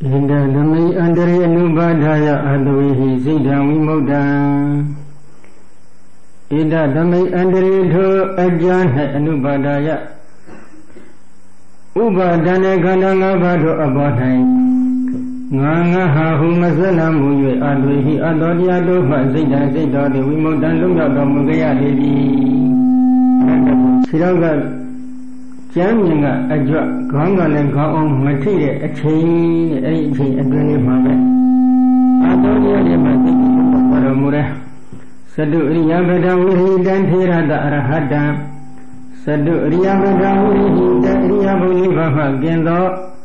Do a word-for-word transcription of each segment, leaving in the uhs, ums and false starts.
Inda dhammi andari anubadhaya adhavihi siddha vimodda. Inda dhammi andari dho ajjana anubadhaya. Ubadhane khanda ngabadho abadhai. Nga nga ha hu masala muywe adhavihi adhodya dhopa siddha siddha de vimodda lumyaukta mugaya devi. Siroga Jamminga ajwa ganga le gaong mati de achain ai chain adwani ma be adoniya de ma ti paramura sadu riya bada wiridan thirada arahada sadu riya bada wiridan riya boli bha gindo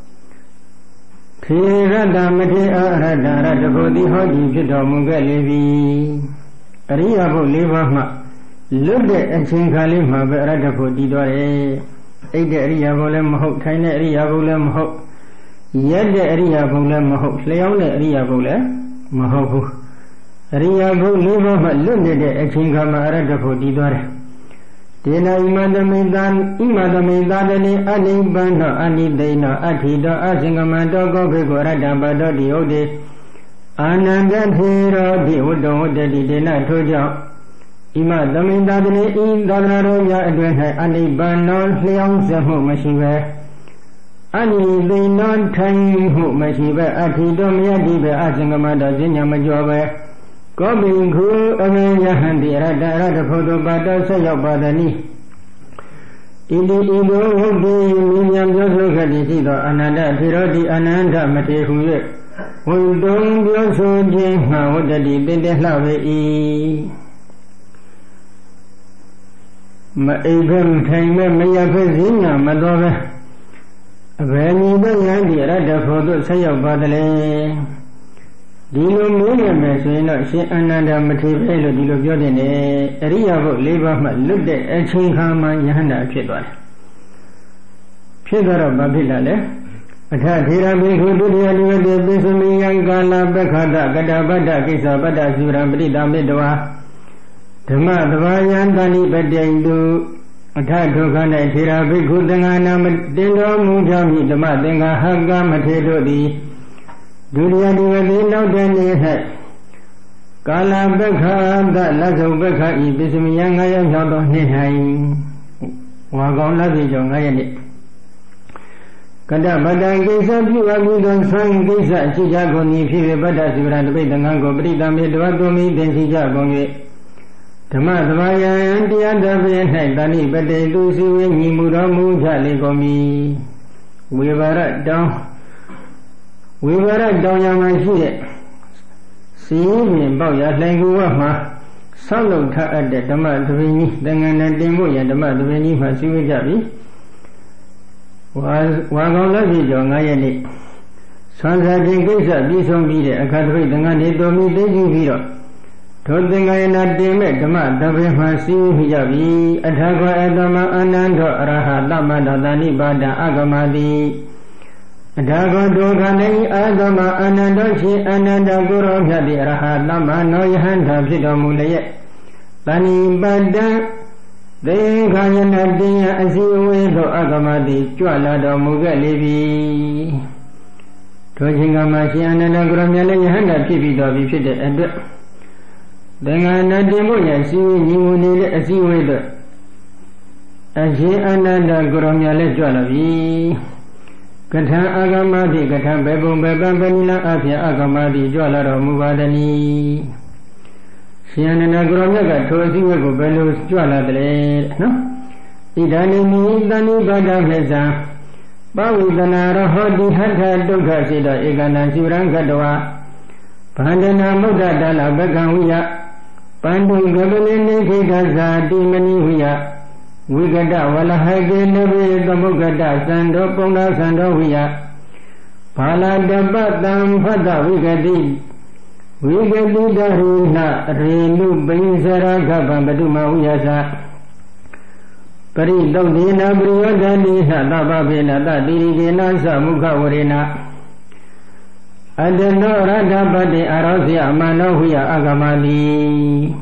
thirada mati arahada radabodi hoji phit tormu get le bi ariya boli bha ma lutt de achain kha le ma be radabodi twa de Ate Ariya Bole Mahok, China Ariya Bole Mahok, Yed Ariya Bole Mahok, Leon Ariya Bole Mahok. Ariya Bole Lunded a Chingama Radafo Didore. Dena Imadamedan, Imadamedan, Ani Banda, Ani Dana, Atida, Asingamanda, Gogo, Radabada, the Ode, Anandan Hero, the Odo, the Dena Toja. Ima damindadane in dadanaro ya adwenha ani banon hliang samu mashive ani dinon tang hu mashive ati domyadi be asingamada zinya majobe gobinku ame yahandi rada rada photo bada sayak badani Idi ido hudi minyam joso khadi sido ananda thirodi ananda mate huye Wundong joso jingha wadadi dede hlawe i Ma even time may have a zina, Madova. When you don't land the rada for the say of Badale. Dilo Mulia Messina, she another material, Dilo Jodine, Ria Liva, looked at Chinghama Yahana Chidwa. Chidra Babilale. Atatira Bihudu, the Bisumi Yangala, Bekada, Gadabada, Kisa, Bada, Zurambri, Damidwa. Dhamma Dvayan Dani Badendu Atadokana Tira Bikudangana Dendo Mujami Dhamma Denga Haga Matedo di Duria Divadino Dani Hat Kala Bekha Da Lazo Bekha I Bismiyanga Yado Nihai Wagon Lazi Jongayani Kada Badang Kisa Piwa Gudon Sang Kisa Chijagoni Piwe Bada Sivrand Bedangango Brida Medwagomi Densijagongi Dhamma Dhamaya Antiyanda Venhai Dani Bade Lusi Wenyi Muramu Jali Gomi Vivara Down Vivara Down Yamashi Simi Boya Languama Salo Ta at the Dhamma Dvini Dangana Demo Yadama Dvini Masivi Jabi was Wagola Jongayani Sansa Jingisa Bison Bide Akadri Dangani Domi Deji Viro Todingayana Deme Dama Davi Masi Hijabi Athaga Adama Ananda Raha Dama Dani Bada Agamadi Athaga Dogani Adama Ananda Shi Ananda Guru Yadi Raha Dama Noyahanda Vidamulaya Dani Bada Dengayana Dia Aziwedo Agamadi Juala Mugalibi Tojingamashi Ananda Guru Yahanda Kibido Bifide and Dengana Demoya, see you need a sea weather. As ye another Goromia Jolavi Gata Agamadi, Gata Bebo Bebambanina, Afia Agamadi, Jola Muvadani. She another Goromia told you go Belus Jola de no? Idani Dani Bada Meza Bawi Danara Hodi Hanta Doga Sida Egana Sirangadoa Pandana Muda Dala Begawiya. Pandu Gabalini Gaza Dimani Huya Wigada Walahage Nabi Damugada Sando Ponga Sando Huya Pala Dabatam Fada Wigadi Wigadi Daruna Renu Binsara Gabambaduma Huyasa Pari Dodina Briadani Hadababina Dirigina Samuka Warina Adeno Radabadi Arazia Manohuya Agamali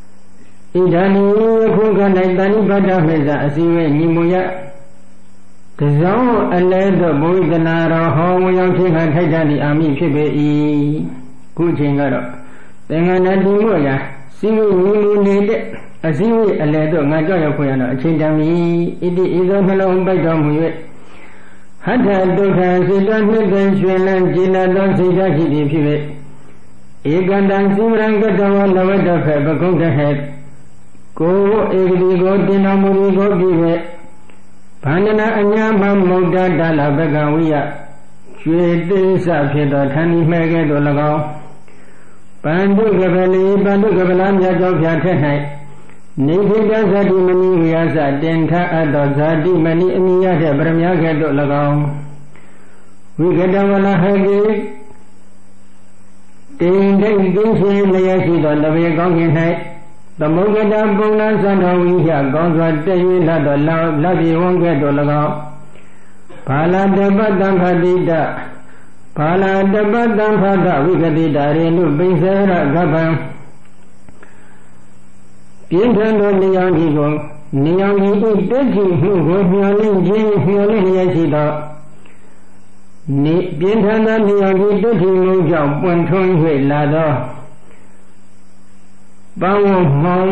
Idani Kugana Dani Bada Meza Asiwe Nimuya တစောင်းအလဲတော့ဘုဒ္ဓနာတော်ဟောဝင်ရောက်ခြင်းကထိုက်တန်သည့်အာမိဖြစ်ပေ၏ခုချိန်ကတော့သင်္ကန်းတည်လို့ရာစီဝိဝီလူနေတဲ့အစည်းဝေးအလဲတော့ငါကြောက်ရောက်ခွင့်ရတော့အချိန်တန်ပြီဣတိဤသောနှလုံးပိုက်တော်မူ၍ဟဋ္ဌဒုက္ခစေတနှစ်ပင်ရွှင်လန်းကျင်သောစိတ်ဓာတ်ရှိသည်ဖြစ်၍ဧကန္တံစိမရံကတဝလဝတ္တဖေပကုဋ္ဌဟေကိုဧကတိကိုတင်တော်မူသည်ကိုပြု၍ဗန္ဒနာအညာမမုဒ္ဒတာလဘကဝိယကျွေတိစဖြစ်သောဌာနိမဲ့ကဲ့သို့၎င်းပန္တုကပလီပန္တုကပလမြတ်ကြောင့်ဖြာထက်၌နေခိတဇတိမဏိဝိယသတင်ထအပ်သောဇာတိမဏိအမိယတဲ့ပရမကဲ့သို့၎င်းဝိကတဝလဟတိတင်တိတ်သိရှင်လျက်ရှိသောတပေကောင်းခြင်း၌သမုဂ္ဂတပုံနာသံတော်ဝိဟကောင်းစွာတည်၍လာသောလပြေဝံကဲ့သို့၎င်းဘာလာတပတ္တံဖတိတဘာလာတပတ္တံဖတဝိကတိတာရေနုပိစေရကပံပြင်းထန်သောနေရောင်ကြီးကိုနေရောင်ကြီး၏တက်ကြည့်မှုကိုမျှော်လင့်ခြင်းမျှော်လင့်ရရှိသောနေပြင်းထန်သောနေရောင်ကြီးတက်ကြည့်မှုကြောင့်ပွင့်ထွန်း၍လာသောပန်းဝမောင်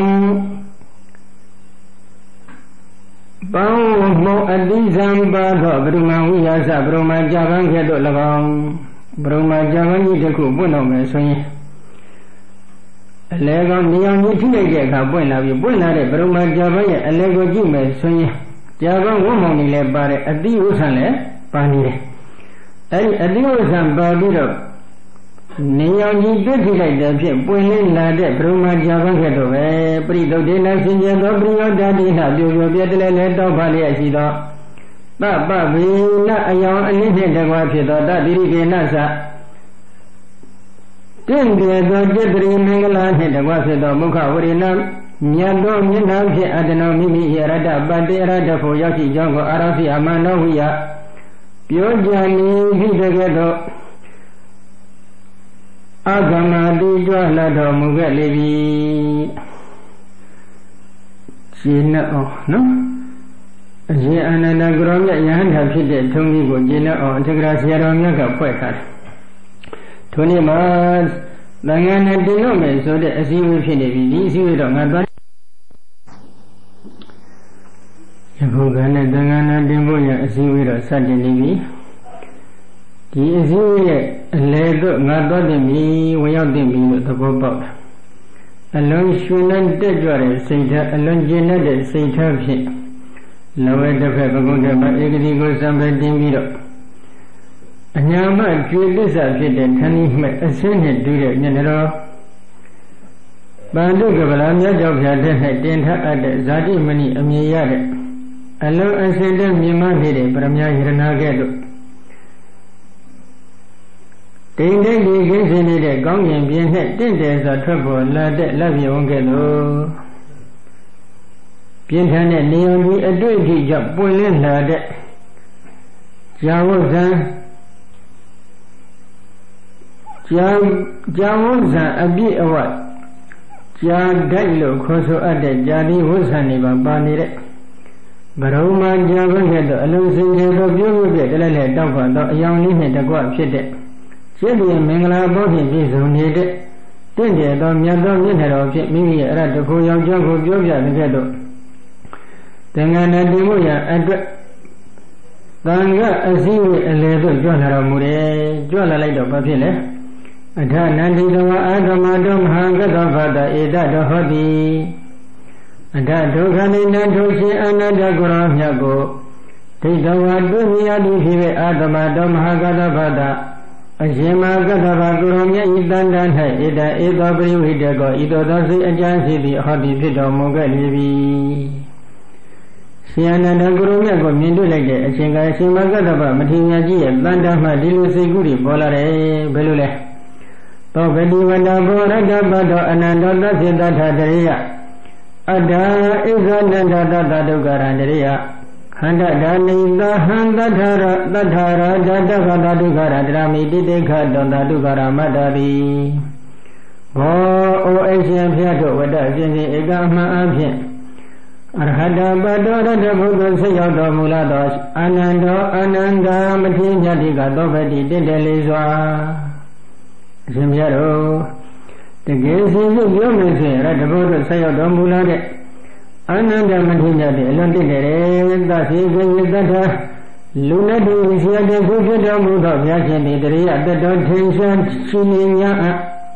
ပန်းဝမောင်အတိဇံပါသောဗြဟ္မဝိယသဗြဟ္မကြာပန်းကဲ့သို့၎င်းဗြဟ္မကြာပန်းကြီးတစ်ခုပွင့်တော်မယ်ဆိုရင်အလဲကောင်နေအောင်ကြီးထိလိုက်တဲ့အခါပွင့်လာပြီပွင့်လာတဲ့ဗြဟ္မကြာပန်းရဲ့အလဲကိုကြည့်မယ်ဆိုရင်ကြာပန်းဝမောင်နေလဲပါတဲ့အတိဥစ္စာလည်းပါနေတယ်အဲဒီအတိဥစ္စာပါပြီးတော့နေအောင်ကြီးတွေ့ထိလိုက်တဲ့ဖြင့်ပွင့်လင်းလာတဲ့ဗြဟ္မကြာပန်းကဲ့သို့ပဲပရိသုတ်တေနဆင်ကျင်သောပရိယောဓာတိနှပြိုပြိုပြဲတလဲလဲတောက်ဖာလျက်ရှိသောသပ္ပဗေနအယောင်အလင်းနှင့်တကွာဖြစ်သောတတိရိကေနသတင့်တယ်သောจิตတိမင်္ဂလာနှင့်တကွာဖြစ်သောမုခဝရိဏမြတ်သောမျက်နှာဖြင့်အတ္တနောမိမိရတ္တပတ္တေရတ္တဖို့ရောက်ရှိကြောင်းကိုအာရဖိအမနောဝိယပြောကြနေပြီတကယ်တော့အကမတိကြွလာတော်မူခဲ့လေပြီရှင်းတော့နော်အရှင်အာနန္ဒကရောမြတ်ယဟန်တာဖြစ်တဲ့ထုံးကြီးကိုရှင်းတော့အထက်ကရာဆရာတော်မြတ်ကဖွဲ့ထားတယ်ထိုနေ့မှာသံဃာနဲ့တင်လို့မယ်ဆိုတဲ့အစည်းအဝေးဖြစ်နေပြီဒီအစည်းအဝေးတော့ငါသွားယခုကနဲ့သံဃာနဲ့တင်ဖို့ရအစည်းအဝေးတော့စတင်နေပြီဒီအစည်းအဝေးရဲ့အလဲတော့ငါသွားတင်ပြီဝင်ရောက်တင်ပြီလို့သဘောပေါက်တာအလုံးရှင်နဲ့တက်ကြွတဲ့စိတ်ဓာတ်အလုံးကျဉ်တဲ့စိတ်ဓာတ်ဖြင့်လဝဲတစ်ဖက်ပကုံးတဲ့မှာဧကတိကိုစံပဲတင်ပြီးတော့အညာမကျွေလစ္စာဖြစ်တဲ့ဌာနိမဲ့အစင်းနဲ့တူးတဲ့ညနေတော်ပန္တုကဗလာမြတ်ကြောင့်ဖြာတဲ့၌တင်ထအပ်တဲ့ဇာတိမဏိအမြင်ရတဲ့အလုံးအစင်းတဲ့မြင်မနေတဲ့ပရမယရဏကဲ့သို့တိမ်တိမ်ဒီခင်းစင်နေတဲ့ကောင်းကျင်ပြင်းနဲ့တင့်တယ်စွာထွက်ပေါ်လာတဲ့လက်ပြုံးကဲ့သို့ပြင်းထန်တဲ့နေုံကြီးအတွေ့အထိကြောင့်ပွင့်လင်းလာတဲ့ဇာဝဇံဇာဇာဝဇံအပြည့်အဝဇာဓာတ်လို့ခေါ်ဆိုအပ်တဲ့ဇာတိဝဇံတွေပါပါနေတဲ့ဗရမဇာဘကဲ့သို့အလုံးစုံကျေသောပြုမှုပြည့်တလဲလဲတောက်ပါသောအယောင်လေးနဲ့တကွဖြစ်တဲ့စိတ်ရဲ့မင်္ဂလာဘောဖြင့်ပြည့်စုံနေတဲ့တင့်တယ်သောမြတ်သောမျက်နှာတော်ဖြင့်မိမိရဲ့အဲ့ဒါတခုယောက်ျားကိုပြောပြတဲ့ကဲ့သို့သင်္ကန်းနဲ့တင်ဖို့ရအတွက်သံဃာအစည်းအဝေးအလယ်သို့ကြွလာတော်မူတယ်ကြွလာလိုက်တော့ဘာဖြစ်လဲအထနန္တိတဝအာဂမတောမဟာကတ္တဖတဧတတော်ဟောတိအထဒုက္ခနိနဒုရှင်အနတ္တကိုရောမြတ်ကိုဒိဋ္ဌဝါတွင်မြတ်သည်ဖြစ်ပေအာဂမတောမဟာကတ္တဖတအရှင်မကတ္တဗကိုရောမြတ်ဤတန်တန်၌ဧတဧသောပရိဝိတကောဤသို့သောစိတ်အကျဉ်းရှိသည်ဟောတိဖြစ်တော်မူခဲ့လေပြီရှင်အနန္ဒကိုရောမြတ်ကိုမြင်တွေ့လိုက်တဲ့အချိန်ကအရှင်မကတ္တဗမထေရကြီးရဲ့တန်တန်မှဒီလိုစိတ်ကူးတွေပေါ်လာတယ်ဘယ်လိုလဲသောဗတိဝန္တဘောရတ္တပတ္တောအနန္တောသစ္စေတထတရိယအတ္တဣဇာနန္ဒတတဒုက္ခရတရိယခန္ဓာဒါနိသဟံတထာရတထာရဓာတခတဒုက္ခရတရမိတိတေခတောတဒုက္ခရမတ္တတိဘောအိုအရှင်ဖျားတို့ဝတ္တရှင်ရှင်ဧကမှန်အဖြင့်အရဟတပတောရတ္တဘုဒ္ဓဆက်ရောက်တော်မူလာသောအာနန္ဒောအာနန္ဒာမထေရမြတ်ဒီကသောပတိတင့်တယ်လေးစွာအရှင်ဘုရားတို့တကယ်စီစုပြောမယ်ဆိုရင်ရတ္တဘုဒ္ဓဆက်ရောက်တော်မူလာတဲ့အာနန္ဒမထေရမြတ်ဒီအလွန်တင့်တယ်သတိကိုသတ္တလူနဲ့တူဆရာတဲ့ဘုရားတော်မူသောဘုရားရှင်ဒီတရိယတတော်ထင်ရှားရှင်ဉာဏ်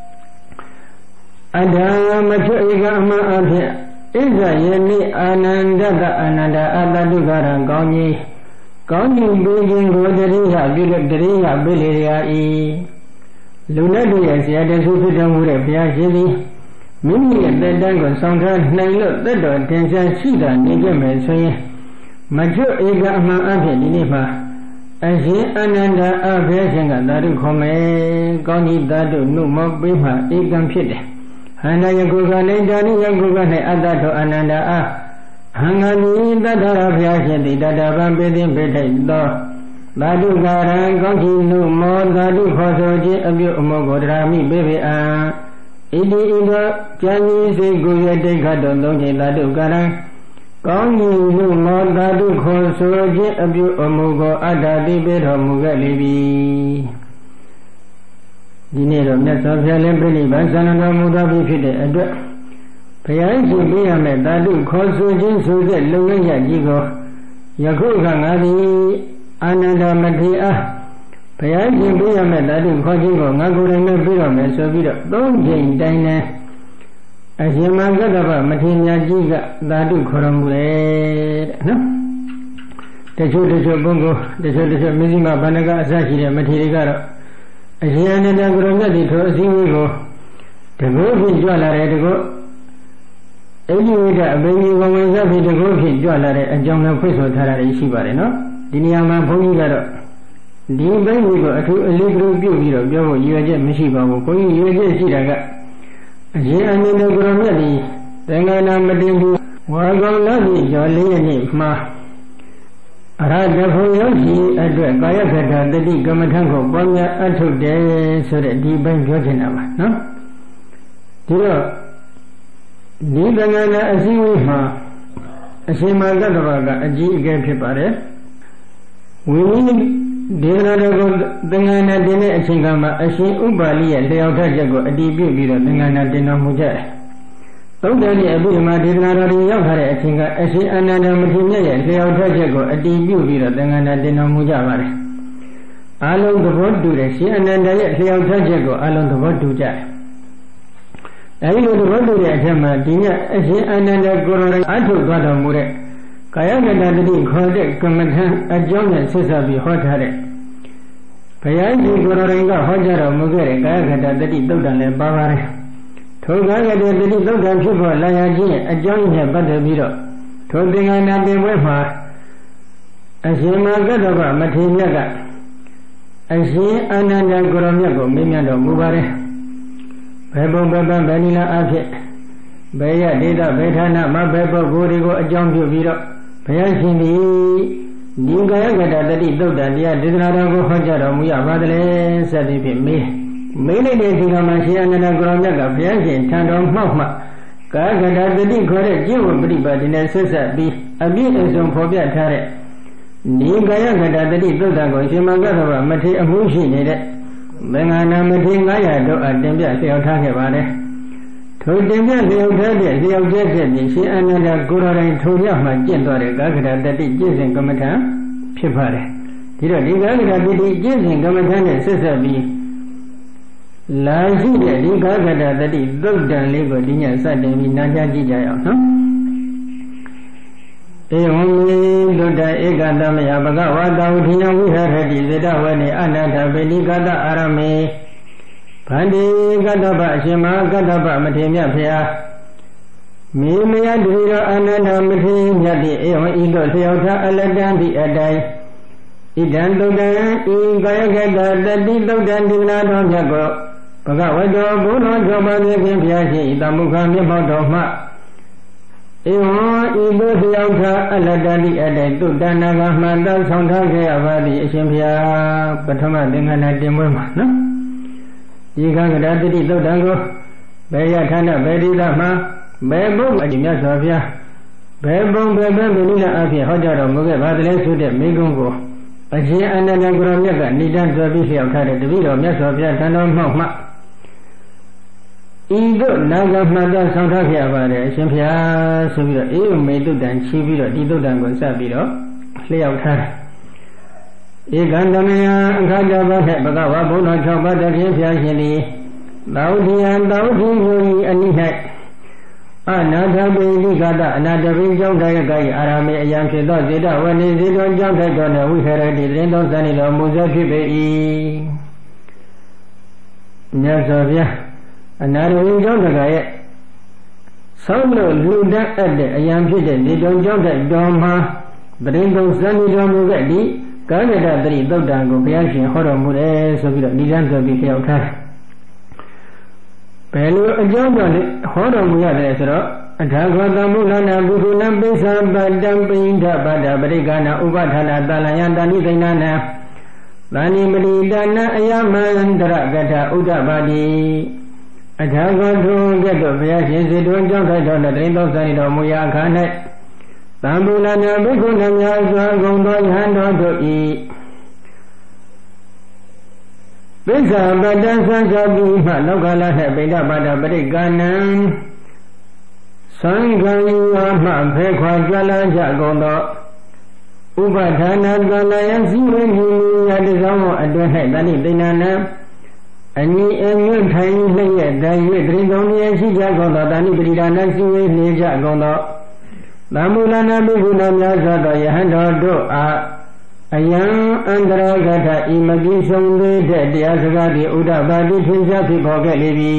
အဒါမချွေကအမှန်အဖြစ်ဣဇယနိအာနန္ဒတအာနန္ဒအတ္တဒုက္ခရံကောင်းကြီးကောင်းကြီးပေးခြင်းကိုတရိယပြုလို့တရိယပေးလေရာဤလူနဲ့တူရဲ့ဆရာတဲ့သူဖြစ်တော်မူတဲ့ဘုရားရှင်သည်မိမိရဲ့တက်တန်းကိုဆောင်ထားနိုင်လို့သက်တော်ထင်ရှားရှိတာနေကြမယ်ဆိုရင်မချွဧကအမှန်အဖြစ်ဒီနေ့မှာအရှင်အာနန္ဒအဘိရှင်ကသာဓုခေါ်မယ်ကောင်းကြီးသာဓုနှုတ်မောပေးမှဧကံဖြစ်တယ်ဟန္တယကုကနိဒာနိယကုက၌အတ္တထောအာနန္ဒအားဟံငါမိတတ္တရဘုရားရှင်တိတတဗံပေသိပေထိုက်သောသာဓုကာရံကောင်းကြီးနှုတ်မောသာဓုခေါ်ဆိုခြင်းအပြုအမောကိုဒရာမိပေပေအာဣတိဣသောကျမ်းကြီးစိတ်ကိုရတိခတ်တော်သုံးချိန်သာဓုကာရံကောင်းကြီးနှုတ်မောသာဓုခေါ်ဆိုခြင်းအပြုအမောကိုအတ္တတိပေတော်မူခဲ့လေပြီဒီနေ့တော့မြတ်စွာဘုရားလည်းပြိဋိဘံသံဃာတော်မူသောပြီဖြစ်တဲ့အတွက်ဘုရားရှင်ပြရမယ်သာဓုခေါ်ဆိုခြင်းဆိုတဲ့လုံရရကြီးကိုယခုကငါသည်အာနန္ဒမထေရအားဘုရားရှင်ပြရမယ်သာဓုခေါ်ခြင်းကိုငါကိုယ်တိုင်နဲ့ပြရမယ်ဆိုပြီးတော့သုံးချိန်တိုင်းနဲ့အရှင်မဂ္ဂတဗမထေရမြတ်ကြီးကသာဓုခေါ်တော်မူတယ်တဲ့နော်တချို့တချို့ပုဂ္ဂိုလ်တချို့တချို့မြင့်မဗန္ဒကအစရှိတဲ့မထေရကတော့အရှင်အနန္ဒကိုရမြတ်ဒီထိုအစည်းအဝေးကိုတကုတ်ဖြင့်ကြွလာတယ်တကုတ်အဋ္ဌိဝိဒအဘိဓိဝဝင်စားဖြင့်တကုတ်ဖြင့်ကြွလာတဲ့အကြောင်းလည်းဖွင့်ဆိုထားတာရှိပါတယ်နော်ဒီနေရာမှာဘုန်းကြီးကတော့ဒီဘိဓိကိုအထူးအလေးပြုပြုပြီးတော့ပြောဖို့ရည်ရွယ်ချက်မရှိပါဘူးဘုန်းကြီးရည်ရွယ်ချက်ရှိတာကအရှင်အနန္ဒကိုရမြတ်ဒီသင်္ကနာမတင်ဘူးဝါကောင်လပြည်ကျော်လေးရက်နေ့မှာအရဟတဘုံရောက်ရှိအတွက်ကာယကထာတတိကမ္မထံကိုပွားများအထုတ်တယ်ဆိုတဲ့ဒီပိုင်းပြောချင်တာပါနော်ဒီတော့ဒီသံဃာနာအစည်းအဝေးမှာအရှင်မဂ္ဂတဗကအကြီးအကဲဖြစ်ပါတယ်ဝိနည်းဒေသနာတော်ကိုသံဃာနာတင်တဲ့အချိန်ကမှအရှင်ဥပါလိရဲ့လျှောက်ထားချက်ကိုအတည်ပြုပြီးတော့သံဃာနာတင်တော်မူကြတယ်သုံးတန်ရဲ့အဘိဓမ္မာဒေသနာတော်တွေရောက်ထားတဲ့အချိန်ကအရှင်အာနန္ဒမထေရမြတ်ရဲ့လျှောက်ထားချက်ကိုအတည်ပြုပြီးတော့သံဃာနာတင်တော်မူကြပါတယ်။အလုံးသဘောတူတယ်ရှင်အာနန္ဒရဲ့လျှောက်ထားချက်ကိုအလုံးသဘောတူကြတယ်။အဲဒီလိုသဘောတူတဲ့အချက်မှာဒီညအရှင်အာနန္ဒကိုယ်တော်အထုတ်သွားတော်မူတဲ့ကာယကတတတိခေါ်တဲ့ကမ္မထံအကြောင်းနဲ့ဆက်ဆက်ပြီးဟောထားတဲ့ဘုရားရှင်ကိုယ်တော်ကဟောကြားတော်မူခဲ့တဲ့ကာယကတတတိသုတ်တံလည်းပါပါတယ်။ထိုကာယကတတိသုတ်တံဖြစ်ပေါ်လာရခြင်းအကြောင်းနဲ့ပတ်သက်ပြီးတော့ထိုသင်္ကနာတင်ပွဲမှာအရှင်မဂ္ဂတဗမထေရမြတ်ကအရှင်အာနန္ဒကိုရမြတ်ကိုမေးမြန်းတော်မူပါတယ်ဘယ်ပုံဘယ်ပန်းဘယ်နည်းလားအဖြစ်ဘယ်ရဒေသဘယ်ဌာနမှာဘယ်ပုဂ္ဂိုလ်တွေကိုအကြောင်းပြုပြီးတော့ဘုရားရှင်ဒီဒီကာယကတတိသုတ်တံတရားဒေသနာတော်ကိုဟောကြားတော်မူရပါသလဲစသည်ဖြင့်မေးမိလိုက်တဲ့ဒီကမှာရှင်အနန္ဒကိုရမြတ်ကဘုရားရှင်ထံတော်မှောက်မှကာယကတတိခေါ်တဲ့ကျင့်ဝတ်ပฏิပါဒိနဲ့ဆက်ဆက်ပြီးအပြည့်အစုံဖော်ပြထားတဲ့ဒီကာယကတတိသုတ်တံကိုရှင်မဂ္ဂတဗမထေရအမှုရှိနေတဲ့မင်္ဂနာမထေရငါးရာတို့အတင်ပြလျှောက်ထားခဲ့ပါတယ်ထိုတင်ပြလျှောက်ထားတဲ့လျှောက်ချက်ဖြင့်ရှင်အနန္ဒကိုရတိုင်းထိုရမှကျင့်တော်တဲ့ကာယကတတိကျင့်စဉ်ကမ္မထံဖြစ်ပါတယ်ဒီတော့ဒီကာယကတတိကျင့်စဉ်ကမ္မထံနဲ့ဆက်ဆက်ပြီးလာရှိတဲ့ဒီကာယကတတိသုတ်တံလေးကိုဒီညစတင်ပြီးနားကြားကြည့်ကြရအောင်နော်ဧဝံမေလွတ်တဧကတမယဘဂဝါတောဋ္ဌိယဝိဟရတိဇေတဝနေအနန္တပေတိကတအာရမေဗန္တိကတ္တပအရှင်မကတ္တပမထေရမြတ်ဖျားမေမယတတိရောအာနန္ဒမထေရမြတ်တိဧဝံဤသို့လျှောက်ထားအလတံဒီအတိုင်းဣဒံသုတ်တံဤကာယကတတတိသုတ်တံဒီနာတော်မြတ်ကိုဘဂဝတောဘုရောကျော်ပါခြင်းဖြင့်ဘုရားရှင်ဤတမုခမျက်မှောက်တော်မှဧဝံဤသို့လျှောက်ထားအလတံဒီအတိုင်းသုတ်တနာကမှန်တမ်းဆောင်ထားခဲ့ရပါသည်အရှင်ဘုရားပထမသင်္ကနာတင်ပွဲမှာနော်ဒီကကတတိသုတ်တံကိုဘယ်ရဌာနဘယ်ဒီသမှာဘယ်ပုဂ္ဂိုလ်မြတ်စွာဘုရားဘယ်ပုံဘယ်ဘက်ဗိလိအဖြစ်ဟောကြားတော်မူခဲ့ပါသလဲဆိုတဲ့မိဂုံးကိုအရှင်အနန္ဒကိုရောမြတ်ကဏိဒံဆွဲပြီးလျှောက်ထားတဲ့တပည့်တော်မြတ်စွာဘုရားထံတော်မှောက်မှဤသို့နာဂမှတ်သားဆောင်ထားခဲ့ရပါတယ်အရှင်ဘုရားဆိုပြီးတော့အေဝမေတုတ္တံချီးပြီးတော့ဒီတုတ္တံကိုစပြီးတော့လျှောက်ထားတယ်ဧကံတမယအခါကြပါဖြင့်ဘဂဝါဘုန်းတော်၆ပါးတည်းဖြာရှင်သည်သောတိယံသောတိမျိုးဤအနိ၌အနာထပိဋိကတအနာတပိကျောင်းတိုင်းကဤအာရမေအယံဖြစ်သောဇေတဝနေဇေတောကျောင်းထိုက်တော်နှင့်ဝိဟရတိတရင်သောဇန်ဤတော်မူသောဖြစ်ပေ၏မြတ်စွာဘုရားအနာတပိကျောင်းတကရဲ့ဆောင်းလို့လူတတ်အပ်တဲ့အယံဖြစ်တဲ့ဇေတောကျောင်းထိုက်တော်မှာတရင်သောဇန်ဤတော်မူခဲ့သည်ကာယတတိသုတ်တံကိုဘုရားရှင်ဟောတော်မူတယ်ဆိုပြီးတော့ဒီလမ်းဆိုပြီးပြောထားတယ်ဘယ်လိုအကြောင်းကြောင့်လဲဟောတော်မူရတယ်ဆိုတော့အထာဂောတမုလနာဘုဟုလံပိဿံပတ္တံပိဋ္ဌပါဒပရိက္ခဏဥပဌာနာတလယံတဏိသိဏနာသာနိပရိဒနာအယမန္တရကထဥဒ္ဓပါတိအထာဂောထုကဲ့သို့ဘုရားရှင်စေတုံကြောင့်ထိုက်တော်တဲ့တရင်သောဇာတိတော်မူရာအခါ၌သံဃုလနာဘိက္ခုနှများစွာဂုံသောယဟန်တော်တို့ဤပိဿာပတ္တံသံဃာပိမှလောကလ၌ပိဋကပါဒပရိက္ခဏံသံဃာယမှဖေခွာကြလာကြကုန်သောဥပဌာနာတလယစီဝိညီယတစောင်းအတွင်း၌တဏိသိဏနာအနိအမြင့်ထိုင်လျက်တည်း၍တရင်ကုန်ရရှိကြကုန်သောတဏိပရိဒါနစီဝိနေကြကုန်သောသမုလနာဘိက္ခုနှများစွာသောယဟန်တော်တို့အားအယံအန္တရာဂထဤမပြည့်စုံသေးတဲ့တရားစကားဒီဥဒ္ဓပါတိထင်ရှားဖြစ်ပေါ်ခဲ့လေပြီ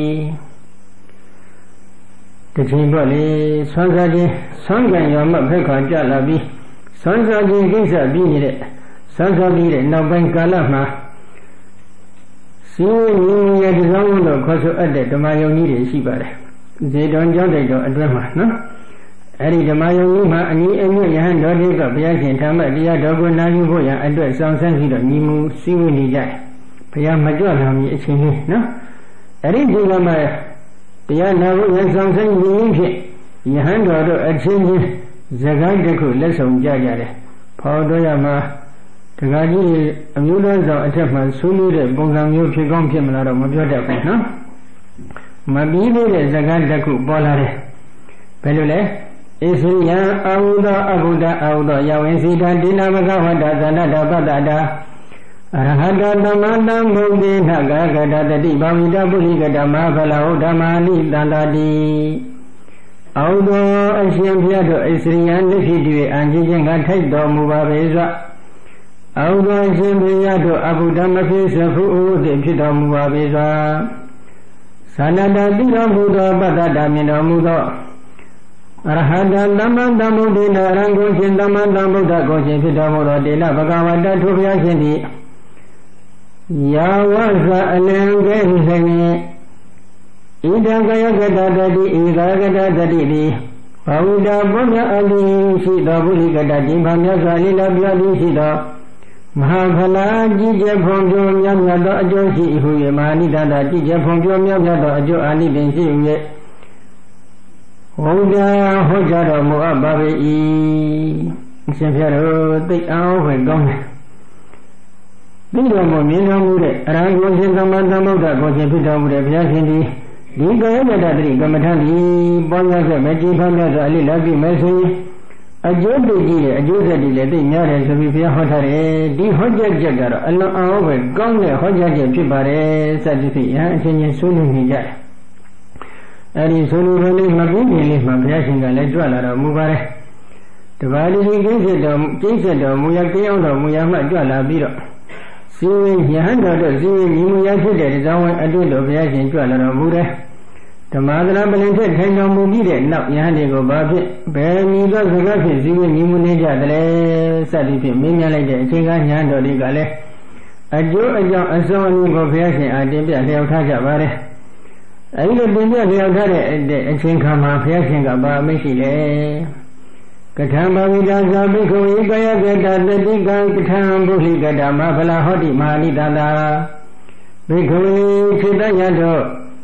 တခြင်းပေါ့လေဆွမ်းစားခြင်းဆွမ်းကံရောမှဖက်ခွာကြလာပြီးဆွမ်းစားခြင်းကိစ္စပြီးနေတဲ့ဆွမ်းစားပြီးတဲ့နောက်ပိုင်းကာလမှာစီဝိဉ္ဇရဲ့ဒီကောင်းတို့ခေါ်ဆိုအပ်တဲ့ဓမ္မယုံကြီးတွေရှိပါတယ်ဇေတုံကျောင်းတိုက်တော်အတွင်းမှာနော်အဲ့ဒီဓမ္မယုံကြီးမှာအနည်းအမြင့်ယဟန်တော်တွေကဘုရားရှင်ဓမ္မတရားတော်ကိုနာယူဖို့ရန်အတွက်ဆောင်ဆန်းပြီးတော့ညီမူစည်းဝေးနေကြတယ်ဘုရားမကြွလာမီအချိန်လေးနော်အဲ့ဒီဒီကမှာတရားနာဖို့ရန်ဆောင်ဆန်းညီရင်းဖြင့်ယဟန်တော်တို့အချင်းချင်းဇဂတ်တစ်ခုလက်ဆောင်ကြကြတယ်ဖော်တော်ရမှာတခါကြီးအမျိုးသားဆောင်အထက်မှာဆွေးနွေးတဲ့ပုံစံမျိုးဖြစ်ကောင်းဖြစ်မလားတော့မပြောတတ်ဘူးနော်မပြီးသေးတဲ့ဇဂတ်တစ်ခုပေါ်လာတယ်ဘယ်လိုလဲဣသယံအာဟုသောအဘုဒ္ဓအာဟုသောယဝိစီတတိနာမကဝတ္တသန္တပတ္တတာအရဟတသမန္တမုဒိနဂဂတတတိဘာဝိတပုရိကတမဖလဟုဓမ္မာနိတန္တာတိအာဟုသောအရှင်ဘုရားတို့ဣသယံလက်ဖြစ်၍အံကြီးခြင်းကထိုက်တော်မူပါပေစွာအာဟုသောအရှင်ဘုရားတို့အဘုဒ္ဓမဖြစ်စဖူဥဒိဖြစ်တော်မူပါပေစွာသန္တတိတော်မူသောပတ္တတာမြင်တော်မူသောအရဟတသမ္မာသမ္ဗုဒ္ဓနာရံကိုရှင်သမ္မာသမ္ဗုဒ္ဓကိုရှင်ဖြစ်တော်မူသောတေနဘဂဝတထုဘုရားရှင်သည်ယာဝဇအလံကဲ့ဆိုင်ဣဒံကယကတတတိဧကာကတတတိတိဘာဝုဒပုညအလိရှိသောဘုရိကတတိဘာမြတ်စွာလိလပြတိရှိသောမဟာဖလာကြီးကျယ်ဖွံ့ဖြိုးများများသောအကျိုးရှိဟု၍မဟာနိဒန္တကြီးကျယ်ဖွံ့ဖြိုးများများသောအကျိုးအာနိသင်ရှိ၍ဝိဒာဟောကြားတော်မူအပ်ပါ၏အရှင်ဘုရားတို့သိအောင်ဖွင့်ကောင်းတယ်သိတော်မူမြင်တော်မူတဲ့အရဟံကိုရှင်သမ္မာသမ္ဗုဒ္ဓကိုရှင်ဖြစ်တော်မူတဲ့ဘုရားရှင်သည်ဒီကာယတတိကမ္မထံဒီပေါ်ရခဲ့မကြည်ဖမ်းမြတ်စွာအလိလာပြီမဲ့ဆိုရင်အကျိုးတည်ကြီးတဲ့အကျိုးဆက်တည်လည်းသိများတယ်ဆိုပြီးဘုရားဟောထားတယ်ဒီဟောကြားချက်ကတော့အလွန်အောင်ပဲကောင်းတဲ့ဟောကြားချက်ဖြစ်ပါတယ်စသဖြင့်ယဟန်အချင်းချင်းဆွေးနွေးနေကြတယ်အဲ့ဒီဆိုလိုတဲ့လေးမပြီးခင်လေးမှာဘုရားရှင်ကလည်းကြွလာတော်မူပါတယ်တပါဠိကြီးကိစ္စတော်ကိစ္စတော်မူရကိအောင်တော်မူရမှကြွလာပြီးတော့စီဝိယဟန်တော်တို့စီဝိညီမူရဖြစ်တဲ့ဇောင်းဝဲအတွင်းတော်ဘုရားရှင်ကြွလာတော်မူတယ်ဓမ္မသနာပလင်ထက်ထိုင်တော်မူပြီးတဲ့နောက်ယဟန်တွေကိုဘာဖြစ်ဘယ်မီသောစကားဖြင့်စီဝိညီမူနေကြတယ်လဲစသည်ဖြင့်မင်းများလိုက်တဲ့အချိန်ကညာတော်တွေကလည်းအကျိုးအကြောင်းအစွမ်းအမြင့်ကိုဘုရားရှင်အားတင်ပြလျှောက်ထားကြပါတယ်အဲဒီလိုတင်ပြလျှောက်ထားတဲ့အချိန်ခါမှာဘုရားရှင်ကဘာအမိန့်ရှိလဲကထာမဝိဒာဇာဘိက္ခဝေကာယကတတတိကံကထာဘုဟိကတမဖလာဟောတိမဟာနိတန္တာဘိက္ခဝေဖြစ်တတ်ရတော့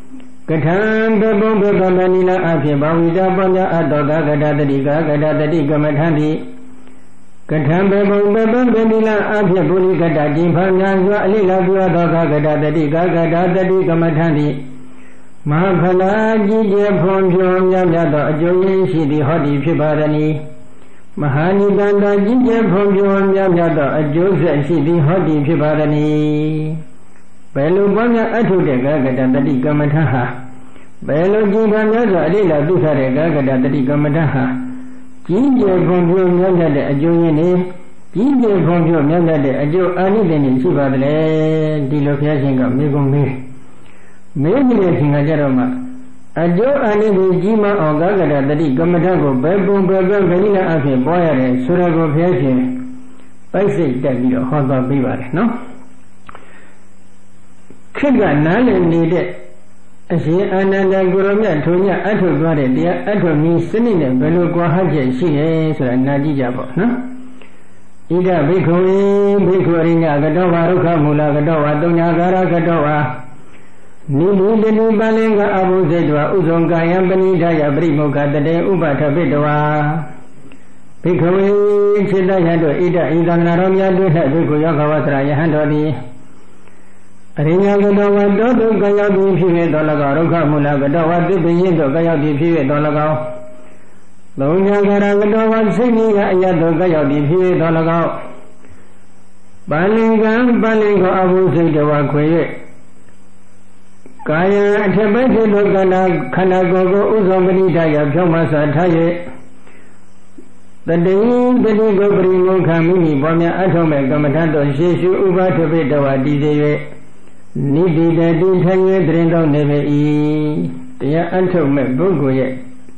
ကထံဘဘုံဘဗမနိလအဖြစ်ဘာဝိတာပညာအတောကကတတတိကကတတတိကမထံတိကထံဘဘုံဘဗမနိလအဖြစ်ပုရိကတတိဖန်ညာစွာအလိလပြုသောကကတတတိကကတတတိကမထံတိမဟာဖလာကြည်ကျယ်ဖွံ့ဖြိုးများများသောအကျိုးရင်းရှိသည်ဟောဒီဖြစ်ပါသည်မဟာနိဗ္ဗာန်ကြည်ကျယ်ဖွံ့ဖြိုးများများသောအကျိုးဆက်ရှိသည်ဟောဒီဖြစ်ပါသည်ဘယ်လိုပွားများအထုတဲ့ကကတတတိကမ္မထဟာဘယ်လိုကြည်ပါများစွာအလိလာပြုထားတဲ့ကကတတတိကမ္မထဟာကြီးကျယ်ဖွံ့ဖြိုးများများတဲ့အကျိုးရင်းတွေကြီးကျယ်ဖွံ့ဖြိုးများများတဲ့အကျိုးအာနိသင်တွေရှိပါသလဲဒီလိုဘုရားရှင်ကမေးခွန်းမေးမေးနေတဲ့ခင်ကကြတော့မှအကျိုးအာနိသင်ကြီးမားအောင်ကကတတတိကမ္မထကိုဘယ်ပုံဘယ်ပန်းဘယ်နည်းနဲ့အဖြစ်ပွားရတယ်ဆိုတော့ကိုဘုရားရှင်ပိုက်စိတ်တက်ပြီးတော့ဟောသွားပေးပါတယ်နော်ခေတ်ကနားလည်နေတဲ့အရှင်အာနန္ဒကိုရမြတ်ထုံညအထုသွားတဲ့တရားအထုနည်းစနစ်နဲ့ဘယ်လိုကွာဟချက်ရှိလဲဆိုတာနားကြည့်ကြပါနော်ဣဒဘိက္ခဝေဘိက္ခဝရိညကတောဝါရုက္ခမူလကတောဝါတုံညာကာရကတောဝါနိမုတတိပလင်ကအဘုဇိတဝါဥဇုံကာယံပဏိဒယပရိမုခတတေဥပထပိတဝါဘိက္ခဝေစေတယတို့ဣဒဣသနာရောမြတ်တို့၌ဘိက္ခုယောဂဝသရယဟန်တော်သည်အရိညာကတောဝတောတုကရောက်ပြီးဖြစ်ရတော်၎င်းရုက္ခမူလကတောဝသစ်ပင်ရင်တို့ကရောက်ပြီးဖြစ်ရတော်၎င်းသုံးညာကရကတောဝစိတ်ကြီးကအယတ်တို့ကရောက်ပြီးဖြစ်ရတော်၎င်းပါဠိကံပါဠိကိုအဘုစိတ်တဝါခွေ၍ကာယအထက်ပိုင်းဖြစ်သောခန္ဓာခန္ဓာကိုယ်ကိုဥဇောပဏိဒယဖြောင်းမဆာထား၍တတိတတိကိုပရိမုခမိမိပေါ်များအထုံးမဲ့ကမ္မထတော်ရှေရှုဥပထပိတဝါတည်စေ၍နိတိတတိထိုင်၍တရင်တော်နေပေ၏တရားအထုံးမဲ့ပုဂ္ဂိုလ်ရဲ့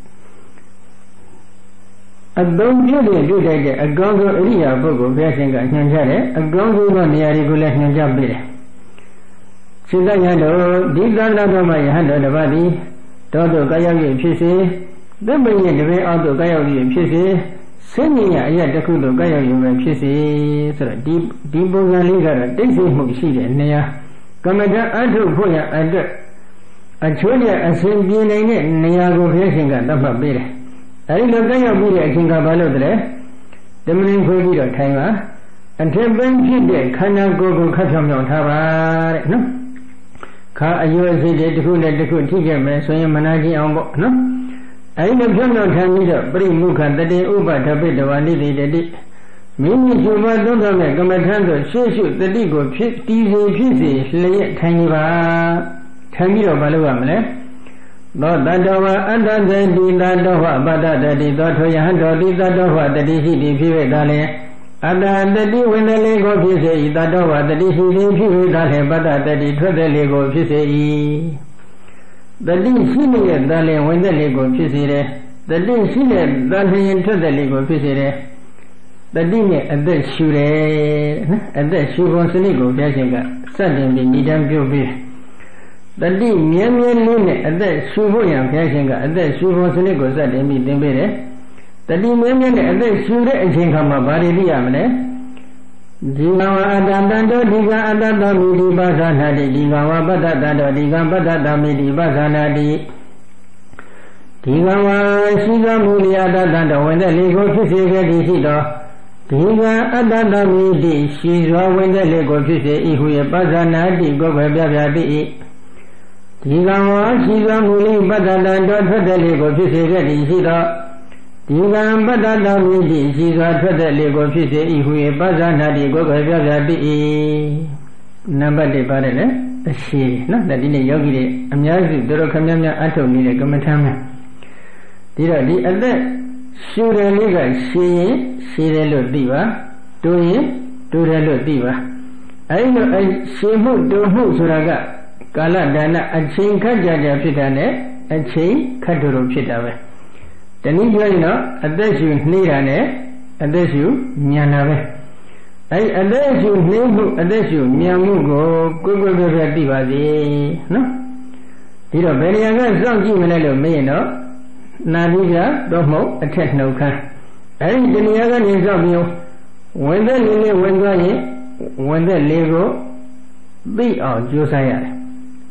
အသုံးပြုတဲ့ပြုတဲ့တဲ့အကောင်းဆုံးအရိယာပုဂ္ဂိုလ်ဘုရားရှင်ကညွှန်ကြားတယ်အကောင်းဆုံးသောနေရာတွေကိုလည်းညွှန်ကြားပေးတယ်ရှင်သာယတော်ဒီသန္တာတော်မှာယဟန်တော်တစ်ပါးသည်တောတို့ကာရောက်၍ဖြစ်စေသဗ္ဗညေတပင်အောက်တို့ကာရောက်၍ဖြစ်စေဆင်းရဲအရာတစ်ခုတို့ကာရောက်၍ပဲဖြစ်စေဆိုတော့ဒီဒီပုံစံလေးကတော့တိတ်ဆိတ်မှုရှိတဲ့နေရာကမ္မဋ္ဌာန်းအထုဖို့ရအတွက်အချိုးကျအစဉ်ပြေနိုင်တဲ့နေရာကိုဘုရားရှင်ကသတ်မှတ်ပေးတယ်အဲဒီလိုကာရောက်ပြီးတဲ့အချိန်ကဘာလို့လဲတမလင်းခွေးပြီးတော့ထိုင်ပါအထက်ပိုင်းဖြစ်တဲ့ခန္ဓာကိုယ်ကိုခတ်ဖြောင်းဖြောင်းထားပါတဲ့နော်ခါအယွယ်စိတ်တွေတစ်ခုနဲ့တစ်ခုထိခဲ့မယ်ဆိုရင်မနာကြည့်အောင်ပေါ့နော်အဲဒီလိုဖြောင်းဖြောင်းထိုင်ပြီးတော့ပရိမုခတတေဥပထပိတဝါနိတိတတိမိမိရှုမှတ်သုံးသမဲ့ကမ္မထမ်းဆိုရှေ့ရှုတတိကိုဖြစ်တည်စေဖြစ်စေလျက်ထိုင်ပါထိုင်ပြီးတော့မလုပ်ရမလဲသောတတဝအတ္တတတိတတောဟပတ္တတတိသောထိုယဟံတော်တိတတောဟတတိရှိသည်ဖြစ်၍ဒါလည်းအတ္တတတိဝိနလေကိုဖြစ်စေ၏တတောဟတတိရှိသည်ဖြစ်၍ဒါလည်းပတ္တတတိထွက်တဲ့လေကိုဖြစ်စေ၏တတိရှိတဲ့ဒါလည်းဝင်တဲ့လေကိုဖြစ်စေတယ်တတိရှိတဲ့ဒါလည်းထွက်တဲ့လေကိုဖြစ်စေတယ်တတိနဲ့အသက်ရှူတယ်နော်အသက်ရှူပုံစနစ်ကိုဘုရားရှင်ကစတင်ပြီးညီတမ်းပြုပြီးတတိမြဲမြဲလေးနဲ့အသက်ရှူဖို့ရန်ဘုရားရှင်ကအသက်ရှူပုံစနစ်ကိုစတင်ပြီးသင်ပေးတယ်တတိမြဲမြဲနဲ့အသက်ရှူတဲ့အချိန်ခါမှာဘာတွေသိရမလဲဒီကဝအတ္တတတောဒီကအတ္တတမိတိပါဇာနာတိဒီကဝပတ္တတတောဒီကပတ္တတမိတိပါဇာနာတိဒီကဝရှိသောမူလအတ္တတတောဝင်တဲ့လေကိုဖြစ်စေခဲ့သည်ရှိသောဒီကအတ္တတမိတိရှိသောဝင်တဲ့လေကိုဖြစ်စေ၏ဟုရဲ့ပါဇာနာတိကိုပဲပြပြသိ၏ဒီကဝရှိသောမူလပတ္တတတောထွက်တဲ့လေကိုဖြစ်စေခဲ့သည်ရှိသောဒီကံပတ္တတမိတိရှိစွာထွက်တဲ့လေကိုဖြစ်စေ၏ဟု၏ပဇာနာတိကိုယ်ကိုယ်ပြပြသိ၏နံပါတ်တစ်ပါတယ်လေအရှိနော်ဒါဒီနေ့ယောဂီတွေအများစုတို့ခမများများအထုတ်နေတဲ့ကမ္မထမ်းများဒီတော့ဒီအသက်ရှူတယ်လေးကရှည်ရင်ရှည်တယ်လို့သိပါတိုးရင်တိုးတယ်လို့သိပါအဲဒီလိုအရှည်မှုတိုးမှုဆိုတာကကာလဒါနအချိန်ခက်ကြကြဖြစ်တာနဲ့အချိန်ခက်တူတူဖြစ်တာပဲတနည်းပြောရင်တော့အသက်ရှူနှေးတာနဲ့အသက်ရှူမြန်တာပဲအဲဒီအသက်ရှူနှေးမှုအသက်ရှူမြန်မှုကိုကိုယ်ကိုယ်ပဲပဲသိပါစေနော်ဒီတော့ဘယ်နေရာကစောင့်ကြည့်မလဲလို့မေးရင်တော့နာတိကတော့မဟုတ်အထက်နှုတ်ခမ်းအဲဒီတနေရာကနေစောင့်ပြီးဝင်သက်လေးလေးဝင်သွားရင်ဝင်သက်လေးကိုသိအောင်ကြိုးစားရတယ်ဖ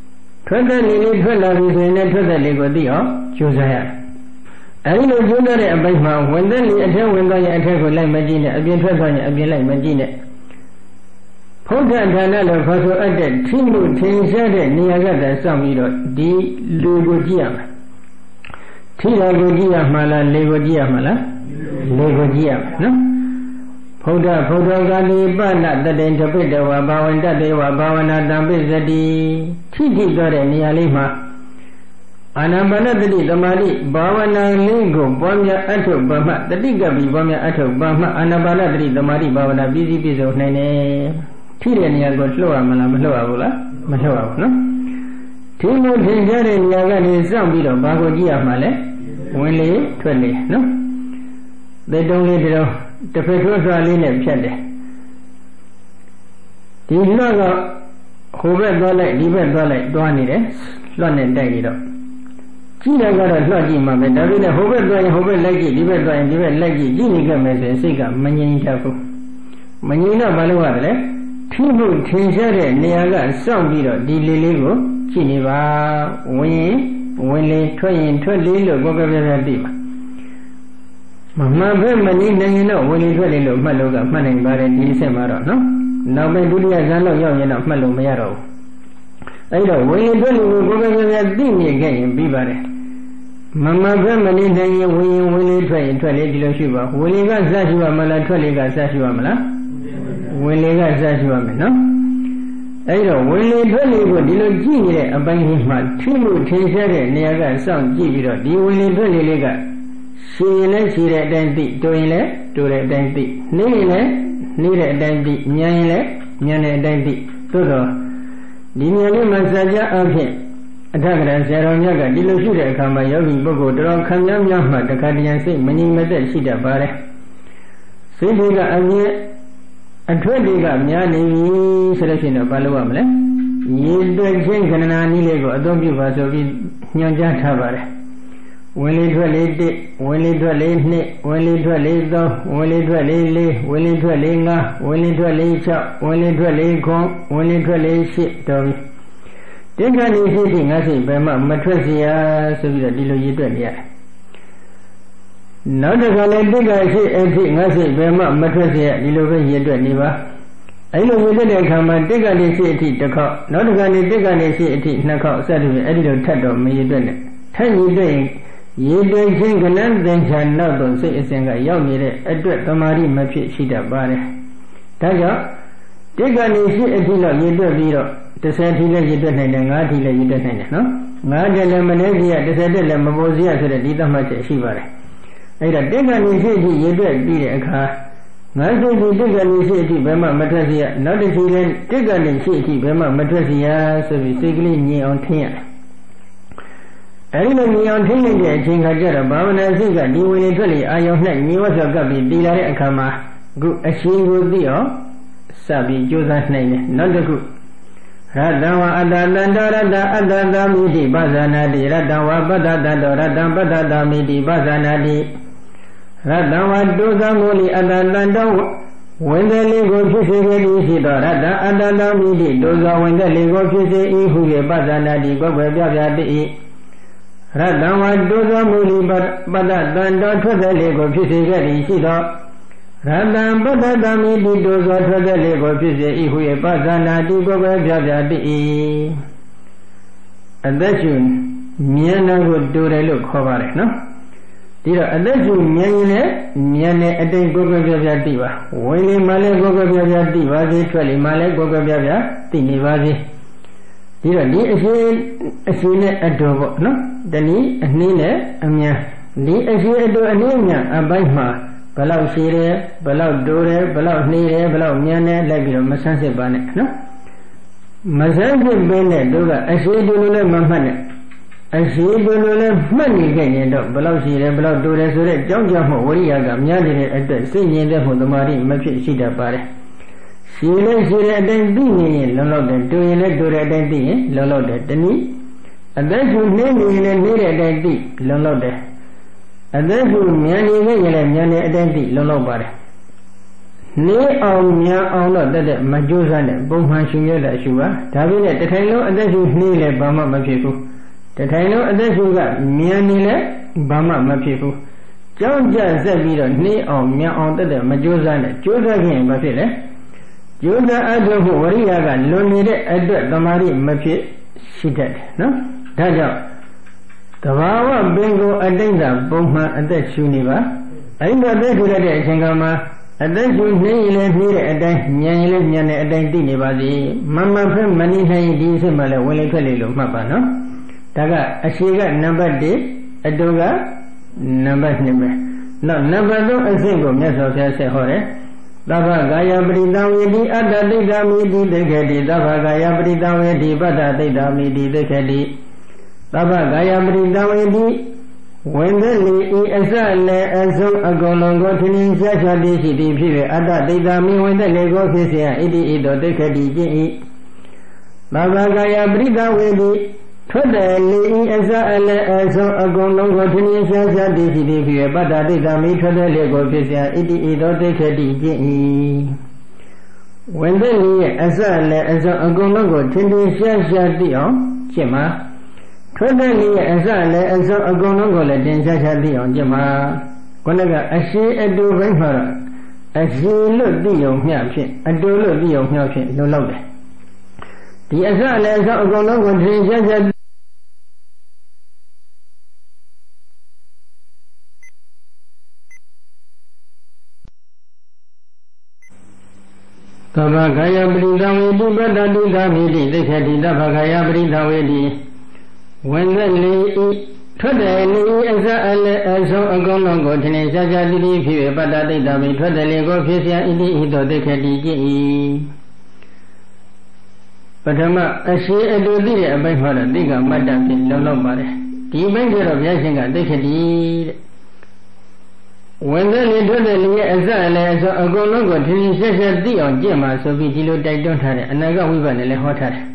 ထွက်တဲ့လေလေးထွက်လာပြီဆိုရင်လည်းထွက်တဲ့လေကိုသိအောင်ကြိုးစားရအဲဒီလိုကြိုးစားတဲ့အပိုင်းမှာဝင်တဲ့လေအထက်ဝင်သွားရင်အထက်ကိုလိုက်မကြည့်နဲ့အပြင်ထွက်သွားရင်အပြင်လိုက်မကြည့်နဲ့ဖုဒ္ဓဌာနလို့ခေါ်ဆိုအပ်တဲ့ထိမှုထင်ရှားတဲ့နေရာကတည်းကစောင့်ပြီးတော့ဒီလူကိုကြည့်ရမှာထိတာကိုကြည့်ရမှာလားလေကိုကြည့်ရမှာလားလေကိုကြည့်ရမှာနော်ဖုဒ္ဓဖုဒ္ဓဂာလိပနတတေတပိတဝဘာဝန္တတေဝဘာဝနာတံပိစတိထိထိတော့တဲ့နေရာလေးမှာအာနာပါနတတိသမာဓိဘာဝနာလေးကိုပွားများအထုတ်ပါမှတတိကပိပွားများအထုတ်ပါမှအာနာပါနတတိသမာဓိဘာဝနာပြည့်စည်ပြည့်စုံနိုင်တယ်ထိတဲ့နေရာကိုလှုပ်ရမလားမလှုပ်ရဘူးလားမလှုပ်ရဘူးနော်ထိမှုထင်ရှားတဲ့နေရာကနေစောင့်ပြီးတော့ဘာကိုကြည့်ရမှာလဲဝင်လေထွက်လေနော်သေတုံးလေးတုံးတစ်ဖက်ထွန်းစွာလေးနဲ့ဖြတ်တယ်ဒီလွှတ်ကဟိုဘက်သွားလိုက်ဒီဘက်သွားလိုက်တွားနေတယ်လွှတ်နဲ့တိုက်နေတော့ကြည့်ရကတော့လွှတ်ကြည့်မှာပဲဒါပေမဲ့ဟိုဘက်သွားရင်ဟိုဘက်လိုက်ကြည့်ဒီဘက်သွားရင်ဒီဘက်လိုက်ကြည့်ကြည့်နေခဲ့မယ်ဆိုရင်စိတ်ကမငြိမ်တတ်ဘူးမငြိမ်တော့ဘာလို့ရတယ်လဲထိမှုထင်ရှားတဲ့နေရာကစောင့်ပြီးတော့ဒီလေးလေးကိုကြည့်နေပါဝင်ရင်ဝင်လေထွက်ရင်ထွက်လေလို့ကိုယ်ကပြပြသိပါမမှန်ပဲမနေနိုင်ရင်တော့ဝင်လေထွက်လေလို့မှတ်လို့ကမှတ်နိုင်ပါတယ်ဒီအဆင့်မှာတော့နော်နောက်ပဲဒုတိယဇန်လောက်ရောက်ရင်တော့မှတ်လို့မရတော့ဘူးအဲ့တော့ဝင်လေထွက်လေကိုကိုယ်ကပြပြသိနေခဲ့ရင်ပြီးပါတယ်မမှန်ပဲမနေနိုင်ရင်ဝင်ရင်ဝင်လေထွက်ရင်ထွက်လေဒီလိုရှိပါဝင်လေကစရှိပါမလားထွက်လေကစရှိပါမလားဝင်လေကစရှိပါမယ်နော်အဲ့တော့ဝင်လေထွက်လေကိုဒီလိုကြည့်နေတဲ့အပိုင်းကြီးမှာထိမှုထင်ရှားတဲ့နေရာကစောင့်ကြည့်ပြီးတော့ဒီဝင်လေထွက်လေလေးကရှည်ရင်လည်းရှည်တဲ့အတိုင်းသိတိုးရင်လည်းတိုးတဲ့အတိုင်းသိနှင်းရင်လည်းနှင်းတဲ့အတိုင်းသိညံရင်လည်းညံတဲ့အတိုင်းသိသို့တော့ဒီဉာဏ်လေးမှာစကြအဖြစ်အထက်ကရဆရာတော်မြတ်ကဒီလိုရှိတဲ့အခါမှာယောဂီပုဂ္ဂိုလ်တော်ခံများများမှတခါတည်းစိတ်မငြိမ်မသက်ရှိတတ်ပါတယ်စိတ်တွေကအမြဲအထွတ်တွေကများနေပြီဆိုလို့ရှိရင်တော့ဘာလုပ်ရမလဲရေတွက်ချင်းခဏနာနည်းလေးကိုအသုံးပြုပါဆိုပြီးညွှန်ကြားထားပါတယ်ဝင်လေထွက်လေတစ်ဝင်လေထွက်လေနှစ်ဝင်လေထွက်လေသုံးဝင်လေထွက်လေလေးဝင်လေထွက်လေငါးဝင်လေထွက်လေခြောက်ဝင်လေထွက်လေခုံဝင်လေထွက်လေရှစ်တော်ပြီတိက္ခဏီရှိရှိငါစိတ်ဘယ်မှမထွက်เสียဆိုပြီးတော့ဒီလိုရည်တွက်နေရတယ်နောက်တစ်ခါလည်းတိက္ခဏီရှိအဖြစ်ငါစိတ်ဘယ်မှမထွက်เสียဒီလိုပဲရည်တွက်နေပါအဲ့လိုရည်တွက်တဲ့အခါမှာတိက္ခဏီရှိအဖြစ်တစ်ခေါက်နောက်တစ်ခါလည်းတိက္ခဏီရှိအဖြစ်နှစ်ခေါက်စသဖြင့်အဲ့ဒီလိုထပ်တော့မရည်တွက်နဲ့ထပ်ရည်တွက်ရင်ရည်တွက်ခြင်းကလန်းသင်္ချာနောက်တော့စိတ်အစဉ်ကရောက်နေတဲ့အတွက်သမာဓိမဖြစ်ရှိတတ်ပါတယ်ဒါကြောင့်တိက္ခဏီရှိအဖြစ်တော့ရည်တွက်ပြီးတော့တစ်ဆယ်ထီလည်းရည်တွက်နိုင်တယ်ငါးထီလည်းရည်တွက်နိုင်တယ်နော်ငါးတက်လည်းမနည်းစီရတစ်ဆယ်တက်လည်းမပေါ်စီရဆိုတဲ့ဒီသတ်မှတ်ချက်ရှိပါတယ်အဲ့ဒါတိက္ခဏီရှိအဖြစ်ရည်တွက်ပြီးတဲ့အခါငါးစိတ်ဒီတိက္ခဏီရှိအဖြစ်ဘယ်မှမထွက်စီရနောက်တစ်ထီလည်းတိက္ခဏီရှိအဖြစ်ဘယ်မှမထွက်စီရဆိုပြီးစိတ်ကလေးငြိမ်အောင်ထင်ရတယ်အဲဒီလိုဉာဏ်ထိနေတဲ့အချိန်ခါကျတော့ဘာဝနာစိတ်ကဒီဝင်လေထွက်လေအာယုံနဲ့ညီဝတ်စွာကပ်ပြီးတည်လာတဲ့အခါမှာအခုအရှိန်ကိုသိအောင်စပြီးကြိုးစားနိုင်တယ်နောက်တစ်ခုရတ္တဝအတ္တတန္တရတ္တအတ္တသမိတိပဇာနာတိရတ္တဝပတ္တတတောရတ္တပတ္တသမိတိပဇာနာတိရတ္တဝဒုသမောလိအတ္တတန္တောဝင်တဲ့လေကိုဖြစ်စေခဲ့သည်ရှိသောရတ္တအတ္တသမိတိဒုဇဝင်တဲ့လေကိုဖြစ်စေ၏ဟု၍ပဇာနာတိကိုယ်ွယ်ပြပြတည်၏ရတ္တဝဒုသမူလိပတ္တတန္တောထွက်တဲ့လေကိုဖြစ်စေခဲ့သည်ရှိသောရတ္တပတ္တသမိတိဒုဇထွက်တဲ့လေကိုဖြစ်စေ၏ဟု၍ပဇာနာတိကိုယ်ပဲပြပြတည်၏အသက်ရှုမြင်တာကိုတူတယ်လို့ခေါ်ပါတယ်နော်ဒီတော့အသက်ရှုမြင်ရင်လည်းမြင်တဲ့အတိတ်ကိုယ်ပဲပြပြတည်ပါဝင်လေမှလည်းကိုယ်ပဲပြပြတည်ပါစေထွက်လေမှလည်းကိုယ်ပဲပြပြတည်နေပါစေဒီတော့ဒီအရှိအရှိနဲ့အတူပေါ့နော်တနည်းအနှင်းနဲ့အမြန်ဒီအရှိအတူအနှင်းအမြန်အပိုင်းမှာဘလောက်ရှိတယ်ဘလောက်တိုးတယ်ဘလောက်နှေးတယ်ဘလောက်မြန်တယ်လိုက်ပြီးတော့မဆန်းစစ်ပါနဲ့နော်မဆန်းစစ်ပေးတဲ့တို့ကအရှိတူလို့လည်းမမှတ်နဲ့အရှိတူလို့လည်းမှတ်နေခဲ့ရင်တော့ဘလောက်ရှိတယ်ဘလောက်တိုးတယ်ဆိုတဲ့ကြောင်းကြမှုဝိရိယကများနေတဲ့အတွက်စိတ်ငြိမ်တဲ့မှုသမာဓိမဖြစ်ရှိတတ်ပါတယ်ရှိလည်းရှိတဲ့အတိုင်းသိရင်လုံလောက်တယ်တူရင်လည်းတူတဲ့အတိုင်းသိရင်လုံလောက်တယ်တနည်းအသက်ရှူနှင်းနေရင်လည်းနှင်းတဲ့အတိုင်းသိလုံလောက်တယ်အသက်ရှူမြန်နေရင်လည်းမြန်တဲ့အတိုင်းသိလုံလောက်ပါတယ်နေအောင်မြန်အောင်တော့တက်တဲ့မကြိုးစားနဲ့ပုံမှန်ရှုရတာရှုပါဒါပေမဲ့တထိုင်လုံးအသက်ရှုနှေးလဲဘာမှမဖြစ်ဘူးတထိုင်လုံးအသက်ရှုကမြန်နေလဲဘာမှမဖြစ်ဘူးကြောင်းကြဆက်ပြီးတော့နှေးအောင်မြန်အောင်တက်တဲ့မကြိုးစားနဲ့ကြိုးစားခင်ဘာဖြစ်လဲကြိုးစားအထုတ်ဖို့ဝရိယကလွန်နေတဲ့အတွက်သမာဓိမဖြစ်ရှိတတ်တယ်နော်ဒါကြောင့်သဘာဝပင်ကိုအတိတ်ကပုံမှန်အသက်ရှုနေပါအဲ့ဒီအသက်ရှုရတဲ့အချိန်ကမှအသက်ရှုနှေးရင်လည်းနှေးတဲ့အတိုင်းညံရင်လည်းညံတဲ့အတိုင်းသိနေပါစေမမဖက်မနေနိုင်ဒီအစ်မှလည်းဝင်လေထွက်လေလို့မှတ်ပါနော်ဒါကအရှိကနံပါတ်၁အတူကနံပါတ်၂ပဲနောက်နံပါတ်၃အဆင့်ကိုမြတ်စွာဘုရားဆက်ဟောတယ်သဗ္ဗကာယပရိသံဝေတိအတ္တတိတ္တမိတိသိက္ခတိသဗ္ဗကာယပရိသံဝေတိပတ္တတိတ္တမိတိသိက္ခတိသဗ္ဗကာယပရိသံဝေတိဝင်သက်လေဤအစလည်းအဆုံးအကုန်လုံးကိုထင်ထင်ရှားရှားသိရှိသည်ဖြစ်၍အတ္တတိတ္တမိဝင်သက်လေကိုဖြစ်เสียဣတိဣတောသိက္ခတိကျင့်၏သဗ္ဗကာယပရိသံဝေတိထွက်တယ်လေဤအစအလည်းအဆုံးအကုန်လုံးကိုထင်ထင်ရှားရှားသိရှိသည်ဖြစ်၍ပတ္တတိတ္တမိထွက်တယ်လေကိုဖြစ်เสียဣတိဣတောသိက္ခတိကျင့်၏ဝင်သက်လေအစလည်းအဆုံးအကုန်လုံးကိုထင်ထင်ရှားရှားသိအောင်ကျင့်ပါထွက်တဲ့လေအစလည်းအစုံအကုန်လုံးကိုလည်းတင်ရှားရှားသိအောင်ကြည့်မှာခုနကအရှိအတူဘိုင်းမှာတော့အရှိလို့သိုံမျှဖြင့်အတူလို့သိုံမျှဖြင့်လုံလောက်တယ်ဒီအစလည်းအစုံအကုန်လုံးကိုတင်ရှားရှားသဗ္ဗကာယပရိသံဝေတိပတ္တတိတ္တမိတိသိက္ခတိသဗ္ဗကာယပရိသံဝေတိဝင်သက်လေဤထွက်တယ်လေအစအလည်းအဆုံးအကုန်လုံးကိုထင်ထင်ရှားရှားသိသိဖြစ်၍ပတ္တတိတ္တမိထွက်တယ်လေကိုဖြစ်เสียဣတိဣတောသိက္ခတိကျင့်၏ပထမအရှိအတူသိတဲ့အပိုင်းမှာတော့သိကမတ္တဖြင့်လုံလောက်ပါတယ်ဒီဘက်ကျတော့ဘုရားရှင်ကသိက္ခတိတဲ့ဝင်သက်လေထွက်တယ်လေအစအလည်းအဆုံးအကုန်လုံးကိုထင်ထင်ရှားရှားသိအောင်ကျင့်ပါဆိုပြီးဒီလိုတိုက်တွန်းထားတဲ့အနာဂတ်ဝိပဿနာလည်းဟောထားတယ်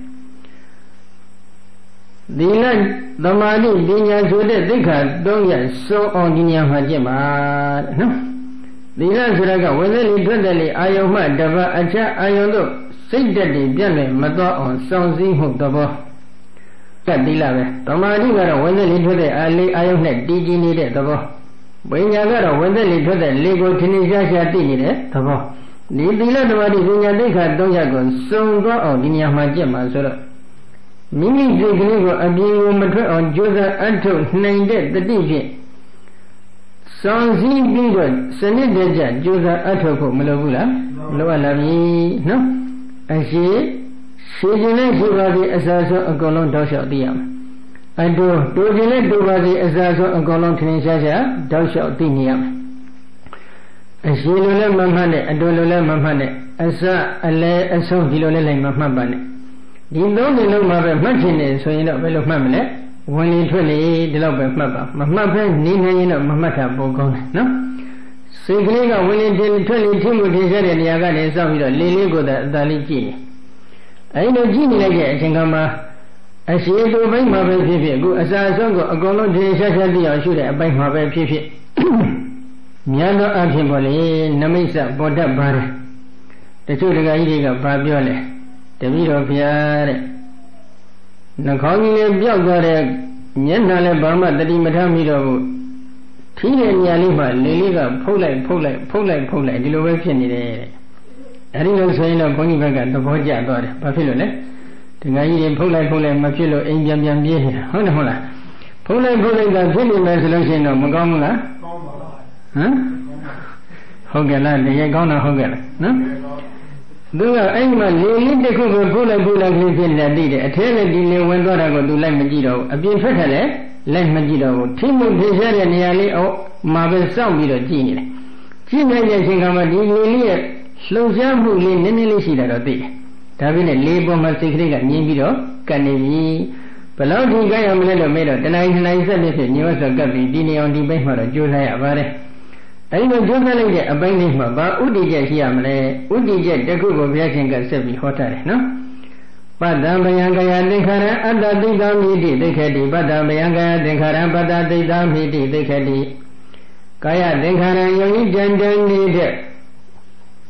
သီလသမာဓိပညာဆိုတဲ့သိက္ခာသုံးရပ်စုံအောင်ဒီနေရာမှာကျင့်ပါတဲ့နော်သီလဆိုတာကဝင်သက်လေထွက်တယ်လေအာယုံမှတပတ်အခြားအာယုံတို့စိတ်တက်တွေပြတ်လည်းမသွားအောင်စောင့်စည်းမှုသဘောကသီလပဲသမာဓိကတော့ဝင်သက်လေထွက်တဲ့အာလေးအာယုံနဲ့တည်ကြည်နေတဲ့သဘောပညာကတော့ဝင်သက်လေထွက်တဲ့လေကိုထင်ထင်ရှားရှားသိနေတဲ့သဘောဒီသီလသမာဓိပညာသိက္ခာသုံးရပ်ကိုစုံသွားအောင်ဒီနေရာမှာကျင့်ပါဆိုတော့မိမိစိတ်ကလေးကိုအပြင်ကိုမထွက်အောင်ကြိုးစားအထုတ်နိုင်တဲ့တတိဖြင့်စောင့်စည်းပြီးတော့စနစ်တကျကြိုးစားအထုတ်ဖို့မလိုဘူးလားလိုအပ်လာပြီနော်အရှိရှိခြင်းနဲ့ရှိပါစေအစားဆုံးအကုန်လုံးတောက်လျှောက်သိရမယ်အတူတူခြင်းနဲ့တူပါစေအစားဆုံးအကုန်လုံးထင်ရှားရှားတောက်လျှောက်သိနေရမယ်အရှိလိုလည်းမမှတ်နဲ့အတူလိုလည်းမမှတ်နဲ့အစအလဲအဆုံးဒီလိုလည်းလိုက်မမှတ်ပါနဲ့ဒီသုံးနေလုံးမှာပဲမှတ်ချင်တယ်ဆိုရင်တော့ဘယ်လိုမှတ်မလဲဝင်လေထွက်လေဒီလောက်ပဲမှတ်ပါမမှတ်ဘဲနေနေရင်တော့မမှတ်တာပိုကောင်းတယ်နော်စိတ်ကလေးကဝင်လေထွက်လေထင်းမှုထင်ရှားတဲ့နေရာကနေစောင့်ပြီးတော့လေလေးကိုသာအသာလေးကြည့်နေအဲဒီလိုကြည့်နေလိုက်တဲ့အချိန်ကမှအရှိတူဘိုင်းမှာပဲဖြစ်ဖြစ်အခုအစာအဆုံးကိုအကုန်လုံးထင်ရှားရှားသိအောင်ရှုတဲ့အပိုင်းမှာပဲဖြစ်ဖြစ်များသောအဖြစ်ပေါ်လေနမိတ်စပေါ်တတ်ပါတယ်တချို့တက္ကကြီးတွေကဘာပြောလဲတပည့်တော်ဘုရားတဲ့နှာခေါင်းကြီးလေးပြောက်သွားတဲ့မျက်နှာလည်းဘာမှတတိမထမိတော့ဘူးထီးတဲ့နေရာလေးမှာလေလေးကဖုတ်လိုက်ဖုတ်လိုက်ဖုတ်လိုက်ဖုတ်လိုက်ဒီလိုပဲဖြစ်နေတယ်တဲ့အဲဒီလိုဆိုရင်တော့ဘုန်းကြီးဘက်ကသဘောကျသွားတယ်ဘာဖြစ်လို့လဲဒီငါကြီးတွေဖုတ်လိုက်ဖုတ်လိုက်မဖြစ်လို့အိမ်ပြန်ပြန်ပြေးနေတာဟုတ်တယ်မဟုတ်လားဖုတ်လိုက်ဖုတ်လိုက်ကဖြစ်နေမယ်ဆိုလို့ရှိရင်တော့မကောင်းဘူးလားကောင်းပါပါဟမ်ဟုတ်ကဲ့လားတကယ်ကောင်းတာဟုတ်ကဲ့လားနော်သူကအဲ့မှာလေလေးတစ်ခုကိုဖုတ်လိုက်ဖုတ်လိုက်ကလေးဖြစ်နေတာသိတယ်အထဲနဲ့ဒီလေဝင်သွားတာကိုသူလိုက်မကြည့်တော့ဘူးအပြင်ထွက်တယ်လေလိုက်မကြည့်တော့ဘူးထိမှုထိရှားတဲ့နေရာလေးအော်မှာပဲစောင့်ပြီးတော့ကြည့်နေတယ်ကြည့်နေတဲ့အချိန်ကမှဒီလေလေးရဲ့လှုပ်ရှားမှုလေးနည်းနည်းလေးရှိတာတော့သိတယ်ဒါပေမဲ့လေပေါ်မှာစိတ်ကလေးကငြင်းပြီးတော့ကပ်နေပြီဘယ်လောက်ထိကြရမလဲလို့မေးတော့တဏှာနှစ်နိုင်ဆက်ဖြစ်ဖြစ်ညောဆိုကပ်ပြီးဒီနေအောင်ဒီဘက်မှာတော့ကြိုးစားရပါတယ်အဲဒီလိုကြိုးစားလိုက်တဲ့အပိုင်းလေးမှာဘာဥတည်ချက်ရှိရမလဲဥတည်ချက်တစ်ခုကိုဘုရားရှင်ကဆက်ပြီးဟောထားတယ်နော်ပတ္တံဘယံကယသင်္ခါရအတ္တတိတမိတိသိက္ခတိပတ္တံဘယံကယသင်္ခါရပတ္တတိတမိတိသိက္ခတိကာယသင်္ခါရယုံကြည်ကြံတန်နေတဲ့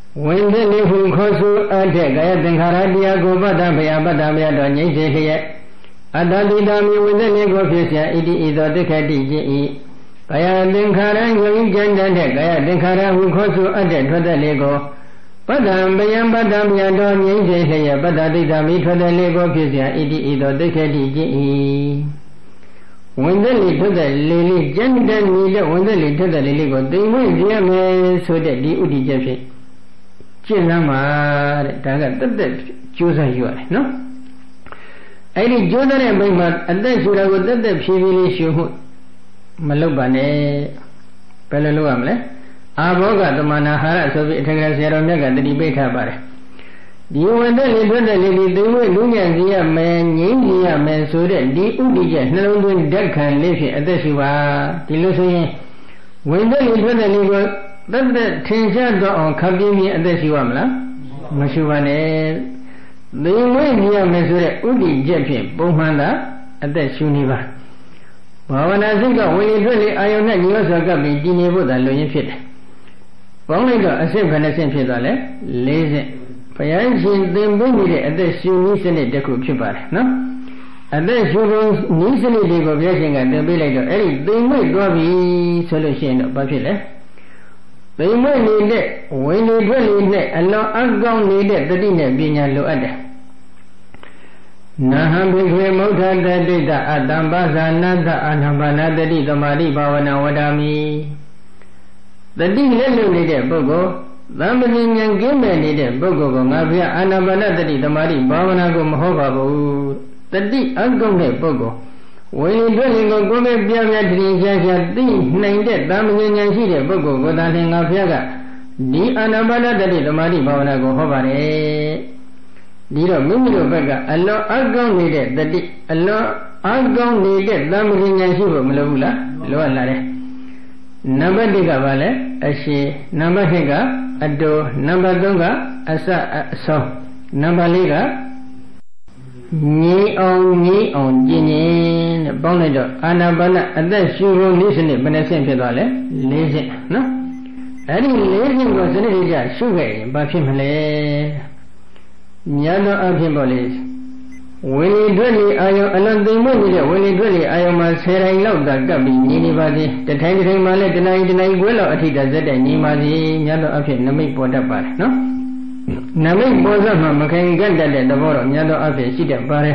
ဝင်တဲ့လေးဟုခေါ်ဆိုအပ်တဲ့ကာယသင်္ခါရတရားကိုပတ္တဗျာပတ္တဗျာတော်ငြိမ့်စေလျက်အတ္တတိတာမိဝင်တဲ့လေးကိုဖြစ်เสียဣတိဤသောတိခတိခြင်းဤကာယသင်္ခါရယုံကြည်ကြတဲ့ကာယသင်္ခါရဟုခေါ်ဆိုအပ်တဲ့ထွက်တဲ့လေးကိုပတ္တဗျာပတ္တဗျာတော်ငြိမ့်စေလျက်ပတ္တတိတာမိထွက်တဲ့လေးကိုဖြစ်เสียဣတိဤသောတိခတိခြင်းဤဝင်တဲ့လေးထွက်တဲ့လေးလေးကျန်တဲ့နေတဲ့ဝင်တဲ့လေးထွက်တဲ့လေးလေးကိုသိဝင်ရမယ်ဆိုတဲ့ဒီဥဒိချက်ဖြစ်ကျင့်လမ်းမှာတဲ့ဒါကတက်တက်ကြိုးစားယူရတယ်နော်အဲ့ဒီကြိုးစားတဲ့ဘက်မှာအသက်ရှူတာကိုတက်တက်ဖြည်းဖြည်းလေးရှူမှုမလုပ်ပါနဲ့ဘယ်လိုလုပ်ရမလဲအာဘောဂသမဏဟာရဆိုပြီးအထက်ကဆရာတော်မြတ်ကတတိပိဋ္ဌပါတယ်ဒီဝင်တဲ့လေထွက်တဲ့လေဒီသိဝိလူညံစီရမယ်ငြိမ့်စီရမယ်ဆိုတဲ့ဒီဥဒိချက်နှလုံးသွင်းဓာတ်ခံလေးဖြင့်အသက်ရှူပါဒီလိုဆိုရင်ဝင်တဲ့လေထွက်တဲ့လေကိုတက်တက်ထင်ရှားတော့အောင်ခပ်ပြင်းပြင်းအသက်ရှူရမလားမရှိပါနဲ့သိဝိမြင်မယ်ဆိုတဲ့ဥဒိချက်ဖြင့်ပုံမှန်သာအသက်ရှူနေပါဘာဝနာစိတ်ကဝင်လေထွက်လေအာယုန်နဲ့ညီဝဆွာကပ်ပြီးတည်နေဖို့သာလိုရင်းဖြစ်တယ်ပေါင်းလိုက်တော့အစစ်ခဏဆင့်ဖြစ်သွားလဲ၄ဆင့်ဘုရားရှင်သင်ပေးနေတဲ့အသက်ရှူနည်းစနစ်တစ်ခုဖြစ်ပါတယ်နော်အသက်ရှူပုံနည်းစနစ်တွေကိုဘုရားရှင်ကသင်ပေးလိုက်တော့အဲ့ဒီသိမ့်မွေ့သွားပြီဆိုလို့ရှိရင်တော့ဘာဖြစ်လဲသိမ့်မွေ့နေတဲ့ဝင်လေထွက်လေနဲ့အလွန်အကောင်းနေတဲ့တတိနဲ့ပညာလိုအပ်တယ်နာဟံဘိခေမௌထတတိတအတ္တံပါဇာနတအာနာပါနတတိသမာဓိဘာဝနာဝဒာမိတတိလက်လွတ်နေတဲ့ပုဂ္ဂိုလ်သမ္ပဉ္ဇဉ်ကင်းမဲ့နေတဲ့ပုဂ္ဂိုလ်ကိုငါဘုရားအာနာပါနတတိသမာဓိဘာဝနာကိုမဟောပါဘူးတတိအကောင်းတဲ့ပုဂ္ဂိုလ်ဝိညာဉ်တွေ့ရင်ကိုကိုယ်ပဲပြပြတည်ရှားရှားသိနိုင်တဲ့သမ္ပဉ္ဇဉ်ရှိတဲ့ပုဂ္ဂိုလ်ကိုသာလျှင်ငါဘုရားကဒီအာနာပါနတတိသမာဓိဘာဝနာကိုဟောပါတယ်ဒီတော့မိမိတို့ဘက်ကအလွန်အကောင်းနေတဲ့တတိအလွန်အကောင်းနေတဲ့သမ္ပဉ္ဇဉ်ရှိဖို့မလိုဘူးလားလိုအပ်လာတယ်နံပါတ်၁ကဘာလဲအရှိနံပါတ်၂ကအတောနံပါတ်၃ကအစအဆုံးနံပါတ်၄ကငြိအောင်ငြိအောင်ကျင့်ရင်တဲ့ပေါင်းလိုက်တော့အာနာပါနအသက်ရှူဖို့နည်းစနစ်ဘယ်နှဆင့်ဖြစ်သွားလဲ၄ဆင့်နော်အဲ့ဒီ၄ဆင့်ကိုစနစ်ကြရှုခဲ့ရင်ဘာဖြစ်မလဲညာတော့အဖြစ်ပေါ့လေဝိလေတွက်လေအာယုံအလွန်သိမ်မွေ့နေတဲ့ဝိလေတွက်လေအာယုံမှာဆယ်တိုင်လောက်သာကပ်ပြီးညီနေပါစေတထိုင်တထိုင်မှလည်းတနိုင်တနိုင်ခွဲလောက်အထိတာဇက်တဲ့ညီပါစေညာတော့အဖြစ်နမိတ်ပေါ်တတ်ပါတယ်နော်နမိတ်ပေါ်စမှမခိုင်ကတ်တတ်တဲ့သဘောတော့ညာတော့အဖြစ်ရှိတတ်ပါတယ်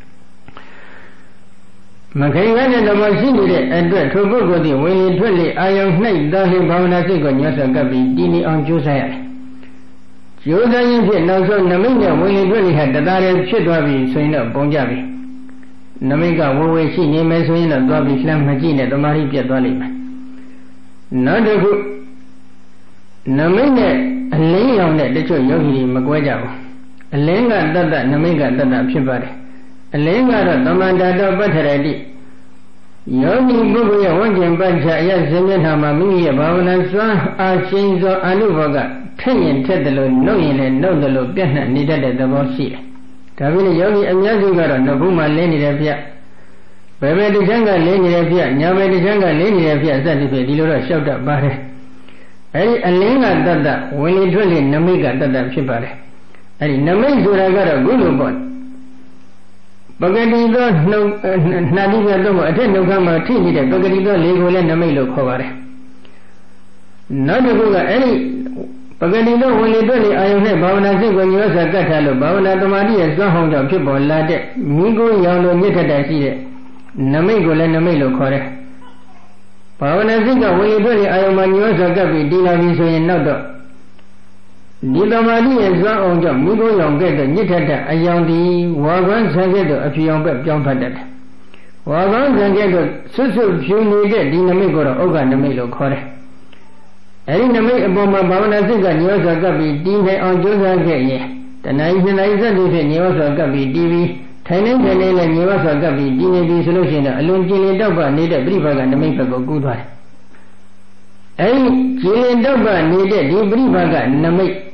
မခိုင်ကတ်တဲ့သဘောရှိနေတဲ့အတွက်ထိုပုဂ္ဂိုလ်သည်ဝိလေတွက်လေအာယုံ၌သာလျှင်ဘာဝနာစိတ်ကိုညှောဆက်ကပ်ပြီးတည်နေအောင်ကြိုးစားရတယ်ကျိုးစားရင်ဖြစ်နောက်ဆုံးနမိတ်နဲ့ဝင်လေတွေ့လေဟာတသားတည်းဖြစ်သွားပြီဆိုရင်တော့ပုံကြပြီနမိတ်ကဝဝေရှိနေမယ်ဆိုရင်တော့သွားပြီးလှမ်းမကြည့်နဲ့တမာရီပြတ်သွားလိမ့်မယ်နောက်တစ်ခုနမိတ်နဲ့အလင်းရောင်တဲ့တချို့ယောဂီတွေမကွဲကြဘူးအလင်းကတတ္တနမိတ်ကတတ္တဖြစ်ပါတယ်အလင်းကတော့သမန္တာတော်ပဋ္ဌရတိယောဂီပုဂ္ဂိုလ်ရဲ့ဝဉ္ဇဉ်ပတ်ချအယဇင်မျက်နှာမှာမိမိရဲ့ဘာဝနာစွမ်းအားရှိသောအနုဘောကထက်ရင်ထက်တယ်လို့နှုတ်ရင်လည်းနှုတ်တယ်လို့ပြတ်နှံ့နေတတ်တဲ့သဘောရှိတယ်။ဒါပြင်ယောဂီအများစုကတော့နှုတ်ဘူးမှလင်းနေတဲ့ပြဘယ်ဘယ်တစ်ချမ်းကလင်းနေတဲ့ပြညာဘယ်တစ်ချမ်းကလင်းနေတဲ့ပြစသဖြင့်ဒီလိုတော့လျှောက်တတ်ပါတယ်။အဲဒီအလင်းကတတ္တဝင်လေထွက်လေနမိတ်ကတတ္တဖြစ်ပါတယ်။အဲဒီနမိတ်ဆိုတာကတော့ခုလိုပေါ့ပဂတိသောနှုတ်နှာတိပြတော့အထက်နှုတ်ခမ်းမှာထိနေတဲ့ပဂတိသောလေကိုလည်းနမိတ်လို့ခေါ်ပါတယ်။နောက်တစ်ခုကအဲဒီပဂတိသောဝင်လေတွေ့လေအာယုန်နဲ့ဘာဝနာစိတ်ကိုညှောဆက်ကတ်ထားလို့ဘာဝနာတမာတိရဲ့စွမ်းဟောင်းကြောင့်ဖြစ်ပေါ်လာတဲ့မိကိုရောင်လိုမြင့်ထက်တာရှိတဲ့နမိတ်ကိုလည်းနမိတ်လို့ခေါ်တယ်။ဘာဝနာစိတ်ကဝင်လေတွေ့လေအာယုန်မှာညှောဆက်ကတ်ပြီးတည်လာပြီဆိုရင်နောက်တော့ဒီတမာတိရဲ့စွမ်းဟောင်းကြောင့်မိကိုရောင်ကဲ့သို့ညင့်ထက်တဲ့အယောင်ဒီဝါကွမ်းဆံကဲ့သို့အဖြူရောင်ဘက်ပြောင်းဖတ်တတ်တယ်။ဝါကွမ်းဆံကဲ့သို့ဆွတ်ဆွတ်ဖြူနေတဲ့ဒီနမိတ်ကိုတော့ဥက္ကနမိတ်လို့ခေါ်တယ်အဲဒီနမိတ်အပေါ်မှာဘာဝနာစိတ်ကညှောစွာကပ်ပြီးတည်နေအောင်ကြိုးစားခဲ့ရင်တဏှာနှစ်နိုင်စက်တွေဖြင့်ညှောစွာကပ်ပြီးတည်ပြီးထိုင်နေထိုင်နေလည်းညှောစွာကပ်ပြီးတည်နေပြီဆိုလို့ရှိရင်တော့အလွန်ကျင်လည်တောက်ပနေတဲ့ပြိပကနမိတ်ဘက်ကိုကူးသွားတယ်အဲဒီကျင်လည်တောက်ပနေတဲ့ဒီပြိပကနမိတ်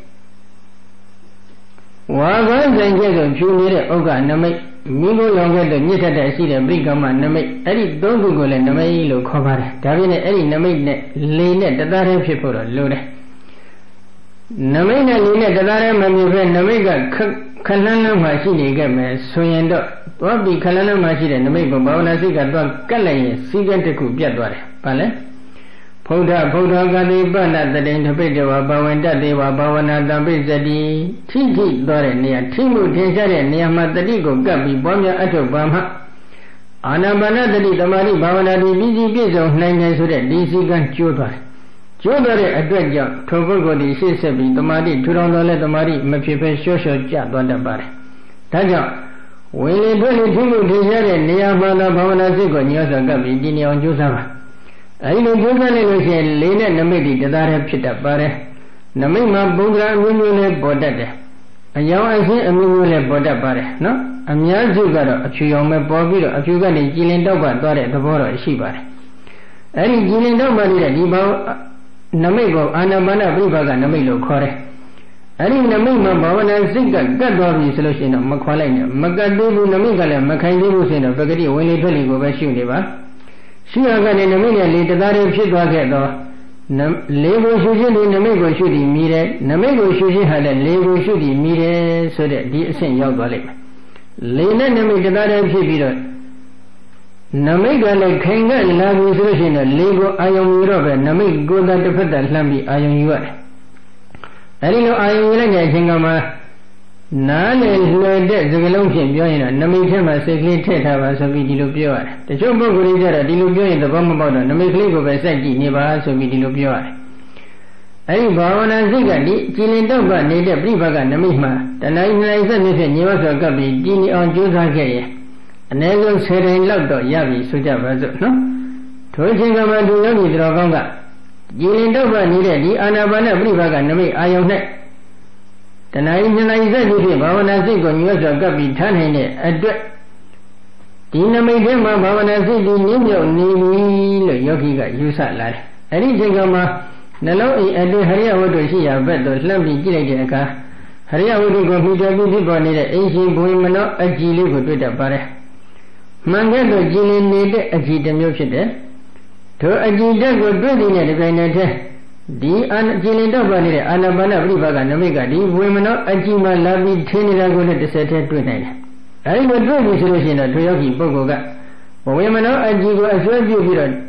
ဝါကန်းဆိုင်ကျဲဆိုဖြူနေတဲ့ဥက္ကနမိတ်မိကိုရောင်ခဲ့တဲ့မြင့်ထက်တဲ့ရှိတဲ့ပြိကမနမိတ်အဲ့ဒီသုံးခုကိုလည်းနမိတ်လို့ခေါ်ပါတယ်ဒါပြင်လည်းအဲ့ဒီနမိတ်နဲ့လေနဲ့တသားတည်းဖြစ်ဖို့တော့လိုတယ်နမိတ်နဲ့လေးနဲ့တရားရဲမမြင်ပဲနမိတ်ကခလန်းလန်းမှရှိနေခဲ့မယ်ဆိုရင်တော့သွားပြီးခလန်းလန်းမှရှိတဲ့နမိတ်ကိုဘာဝနာစိတ်ကသွားကတ်လိုက်ရင်စီကံတစ်ခုပြတ်သွားတယ်။ဘာလဲ။ဗုဒ္ဓဗုဒ္ဓဂတိပဏ္ဏတတိန်တပိတ္တဝါဘာဝန္တတေဝဘာဝနာတံပိစတိထိထိသွားတဲ့နေရာထိမှုထင်ရှားတဲ့နေရာမှာတတိကိုကပ်ပြီးပွားများအထောက်ပါမှအာနာပါနတတိသမာဓိဘာဝနာတိပြီးစီပြည့်စုံနိုင်တယ်ဆိုတဲ့ဒီစီကံကျိုးသွားတယ်။ကျိုးသွားတဲ့အတွက်ကြောင့်ထိုပုဂ္ဂိုလ်ဒီရှေ့ဆက်ပြီးသမာဓိထူထောင်တော်လဲသမာဓိမဖြစ်ဘဲရှော့ရှော့ကျသွားတတ်ပါတယ်။ဒါကြောင့်ဝင်လေထွက်လေထိမှုထင်ရှားတဲ့နေရာမှာသာဘာဝနာစိတ်ကိုညှောစွာကပ်ပြီးတည်နေအောင်ကြိုးစားပါအဲဒီလိုကြိုးစားလိုက်လို့ရှိရင်လေးနဲ့နမိတ်ဒီတရားတည်းဖြစ်တတ်ပါတယ်နမိတ်မှာပုံစံအမျိုးမျိုးနဲ့ပေါ်တတ်တယ်အယောင်အရှင်းအမျိုးမျိုးနဲ့ပေါ်တတ်ပါတယ်နော်အများစုကတော့အဖြူရောင်ပဲပေါ်ပြီးတော့အဖြူကနေကြည်လင်တောက်ပါသွားတဲ့သဘောတော့ရှိပါတယ်အဲဒီကြည်လင်တောက်ပါနေတဲ့ဒီဘောနမိတ်ကိုအာနာပါနပြိပါကနမိတ်လို့ခေါ်တယ်အဲ့ဒီနမိတ်မှာဘာဝနာစိတ်ကကတ်သွားပြီဆိုလို့ရှိရင်တော့မခွာလိုက်နဲ့မကတ်သေးဘူးနမိတ်ကလည်းမခိုင်သေးဘူးဆိုရင်တော့ပဂတိဝင်လေထွက်လေကိုပဲရှုနေပါရှုရကနေနမိတ်နဲ့လေတရားတွေဖြစ်သွားခဲ့တော့လေကိုရှုခြင်းဒီနမိတ်ကိုရှုတည်မိတယ်နမိတ်ကိုရှုခြင်းဟာလည်းလေကိုရှုတည်မိတယ်ဆိုတဲ့ဒီအဆင့်ရောက်သွားလိမ့်မယ်လေနဲ့နမိတ်တရားတွေဖြစ်ပြီးတော့နမိတ်ကလည်းခိုင်ကလာပြီဆိုလို့ရှိရင်တော့လေကိုအာယုံယူတော့ပဲနမိတ်ကိုယ်သာတစ်ဖက်သာလှမ်းပြီးအာယုံယူရတယ်အဲဒီလိုအာယုံယူလိုက်တဲ့အချိန်ကမှနားနဲ့လွယ်တဲ့စကားလုံးဖြင့်ပြောရင်တော့နမိတ်ထဲမှာစိတ်ကလေးထည့်ထားပါဆိုပြီးဒီလိုပြောရတယ်တချို့ပုဂ္ဂိုလ်တွေကြတော့ဒီလိုပြောရင်သဘောမပေါက်တော့နမိတ်ကလေးကိုပဲစိုက်ကြည့်နေပါဆိုပြီးဒီလိုပြောရတယ်အဲဒီဘာဝနာစိတ်ကဒီကြည်လင်တော့ကနေတဲ့ပြိပကနမိတ်မှာတဏှာနှိုင်းဆက်နေဖြင့်ညီဝဆောကပ်ပြီးတည်နေအောင်ကြိုးစားခဲ့ရင်အနည်းဆုံးဆယ်တိုင်လောက်တော့ရပြီဆိုကြပါစို့နော်ထိုအချိန်ကမှသူယောဂီတော်ကောင်းကကြည်လင်တော့ကနေတဲ့ဒီအာနာပါနပြိပကနမိတ်အာယုံနဲ့တဏှာနှိုင်းဆက်နေဖြင့်ဘာဝနာစိတ်ကိုညီဝဆောကပ်ပြီးထားနိုင်တဲ့အတွက်ဒီနမိတ်ထဲမှာဘာဝနာစိတ်ဒီနည်းမြောက်နေပြီလို့ယောဂီကယူဆလာတယ်အဲ့ဒီအချိန်ကမှနှလုံးအိမ်အတွင်းဟရိယဝတ္ထုရှိရာဘက်သို့လှမ်းပြီးကြည့်လိုက်တဲ့အခါဟရိယဝတ္ထုကိုမှီတော်ပြီးဖြစ်ပေါ်နေတဲ့အိမ်ရှင်ဘုံမနောအကြည်လေးကိုတွေ့တတ်ပါတယ်။မှန်ကဲ့သို့ကြည်လင်နေတဲ့အကြည်တစ်မျိုးဖြစ်တယ်။ထိုအကြည်တက်ကိုတွေ့တဲ့ဒီပိုင်းနဲ့တည်းဒီအာကြည်လင်တော့ပါနေတဲ့အာနာပါနပြိပါကနမိတ်ကဒီဘုံမနောအကြည်မှလာပြီးထင်းနေတာကိုလည်းတစ်ဆက်တည်းတွေ့နိုင်တယ်။အဲဒီလိုတွေ့ပြီဆိုလို့ရှိရင်တော့ထိုယောဂီပုဂ္ဂိုလ်ကဘဝေမနောအကြည်ကိုအစွဲပြုပြီးတော့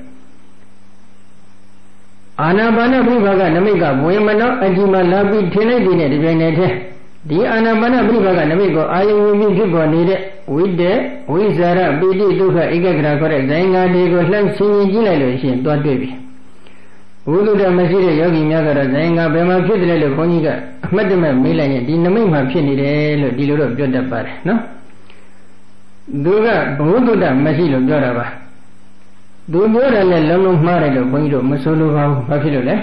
အာနာပါနပြိပါကနမိတ်ကဘဝေမနောအကြည်မှလာပြီးထင်းလိုက်တဲ့ဒီပိုင်းနဲ့တည်းဒီအာနာပါနပြိပါကနမိတ်ကိုအာယုံဝင်ပြီးဖြစ်ပေါ်နေတဲ့ဝိတ္တဝိဇာရပိဋိဒုက္ခဧကဂရခေါ်တဲ့ဇိုင်္ဂါတွေကိုလှမ်းဆင်းရင်ကြည့်လိုက်လို့ရှိရင်တွားတွေ့ပြီဘုဒ္ဓတမရှိတဲ့ယောဂီများကတော့ဇိုင်္ဂါဘယ်မှာဖြစ်တယ်လို့ဘုန်းကြီးကအမှတ်တမဲ့မေးလိုက်ရင်ဒီနမိတ်မှာဖြစ်နေတယ်လို့ဒီလိုတော့ပြောတတ်ပါတယ်နော်သူကဘုဒ္ဓတမရှိလို့ပြောတာပါသူပြောတယ်လည်းလုံးလုံးမှားတယ်လို့ဘုန်းကြီးတို့မဆိုလိုပါဘူးဘာဖြစ်လို့လဲ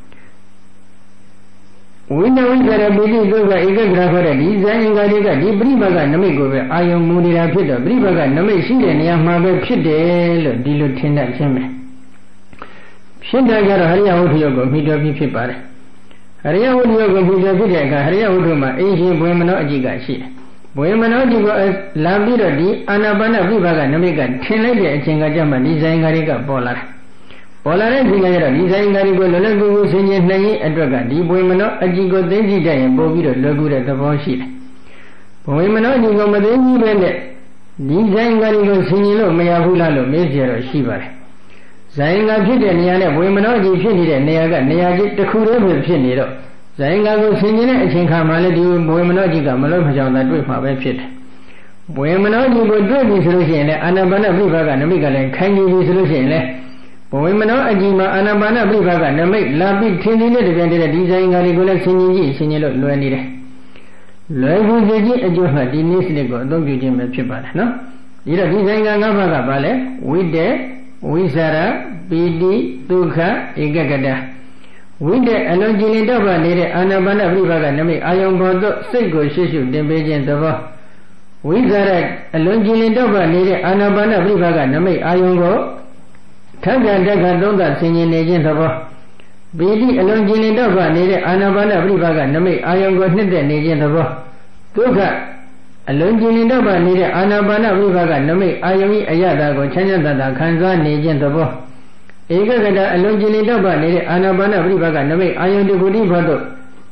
ဝိနဝိဇ္ဇရပိဋိဒုက္ခဧကဂရခေါ်တဲ့ဒီဇာယင်္ဂါတွေကဒီပရိပကနမိတ်ကိုပဲအာယုံမူနေတာဖြစ်တော့ပရိပကနမိတ်ရှိတဲ့နေရာမှာပဲဖြစ်တယ်လို့ဒီလိုထင်တတ်ခြင်းပဲဖြစ်တယ်ကြတော့ဟရိယဝတ္ထုယောကိုမိတော်ပြီးဖြစ်ပါတယ်ဟရိယဝတ္ထုယောကိုမိတော်ဖြစ်တဲ့အခါဟရိယဝတ္ထုမှာအင်းရှင်ဘွေမနောအကြည့်ကရှိတယ်ဘွေမနောအကြည့်ကိုလာပြီးတော့ဒီအာနာပါနပရိပကနမိတ်ကထင်လိုက်တဲ့အချိန်ကကြမှာဒီဇာယင်္ဂါတွေကပေါ်လာတယ်ပေါ်လာတဲ့အချိန်ကကျတော့ဒီဇိုင်္ဂါတွေကိုလွယ်လွယ်ကူကူဆင်ခြင်နိုင်ရင်အတွက်ကဒီဘွေမနောအကြည်ကိုသိသိတတ်ရင်ပို့ပြီးတော့လွယ်ကူတဲ့သဘောရှိတယ်။ဘွေမနောအကြည်ကိုမသိဘူးပဲနဲ့ဒီဇိုင်္ဂါတွေကိုဆင်ခြင်လို့မရဘူးလားလို့မေးကြရတော့ရှိပါတယ်။ဇိုင်္ဂါဖြစ်တဲ့နေရာနဲ့ဘွေမနောအကြည်ဖြစ်နေတဲ့နေရာကနေရာကြီးတစ်ခုတည်းပဲဖြစ်နေတော့ဇိုင်္ဂါကိုဆင်ခြင်တဲ့အချိန်ခါမှလည်းဒီဘွေမနောအကြည်ကမလို့မကြောင်သာတွေ့မှာပဲဖြစ်တယ်။ဘွေမနောအကြည်ကိုတွေ့ပြီဆိုလို့ရှိရင်လည်းအာနာပါနပြိပါကနမိတ်ကလည်းခိုင်နေပြီဆိုလို့ရှိရင်လည်းဘဝေမနောအကြည်မှာအာနာပါနပြိပါကနမိတ်လာပြီးထင်းထင်းနဲ့တပြန်တဲ့ဒီဇိုင်္ဂါတွေကိုလည်းဆင်ញင်ကြည့်ဆင်ញင်လို့လွယ်နေတယ်။လွယ်ကူစေခြင်းအကျိုးမှဒီနည်းစနစ်ကိုအသုံးပြုခြင်းပဲဖြစ်ပါတယ်နော်။ဒီတော့ဒီဇိုင်္ဂါ၅ပါးကဘာလဲဝိတ္တဝိဇာရပိဋိဒုက္ခဧကဂတဝိတ္တအလုံးကြည်လင်တော့ပါနေတဲ့အာနာပါနပြိပါကနမိတ်အာယုံပေါ်သို့စိတ်ကိုရှေ့ရှုတင်ပေးခြင်းသဘောဝိဇာရအလုံးကြည်လင်တော့ပါနေတဲ့အာနာပါနပြိပါကနမိတ်အာယုံကိုထပ်ပြန်တက်ခါသုံးသဆင်ញင်နေခြင်းသဘောပီတိအလုံးကျင်လင်တော့ပါနေတဲ့အာနာပါနပြိပါကနမိတ်အာယုံကိုနှစ်သက်နေခြင်းသဘောဒုက္ခအလုံးကျင်လင်တော့ပါနေတဲ့အာနာပါနပြိပါကနမိတ်အာယုံဤအယတာကိုချမ်းချမ်းသာသာခံစားနေခြင်းသဘောဧကဂတအလုံးကျင်လင်တော့ပါနေတဲ့အာနာပါနပြိပါကနမိတ်အာယုံတခုတည်းဘောသို့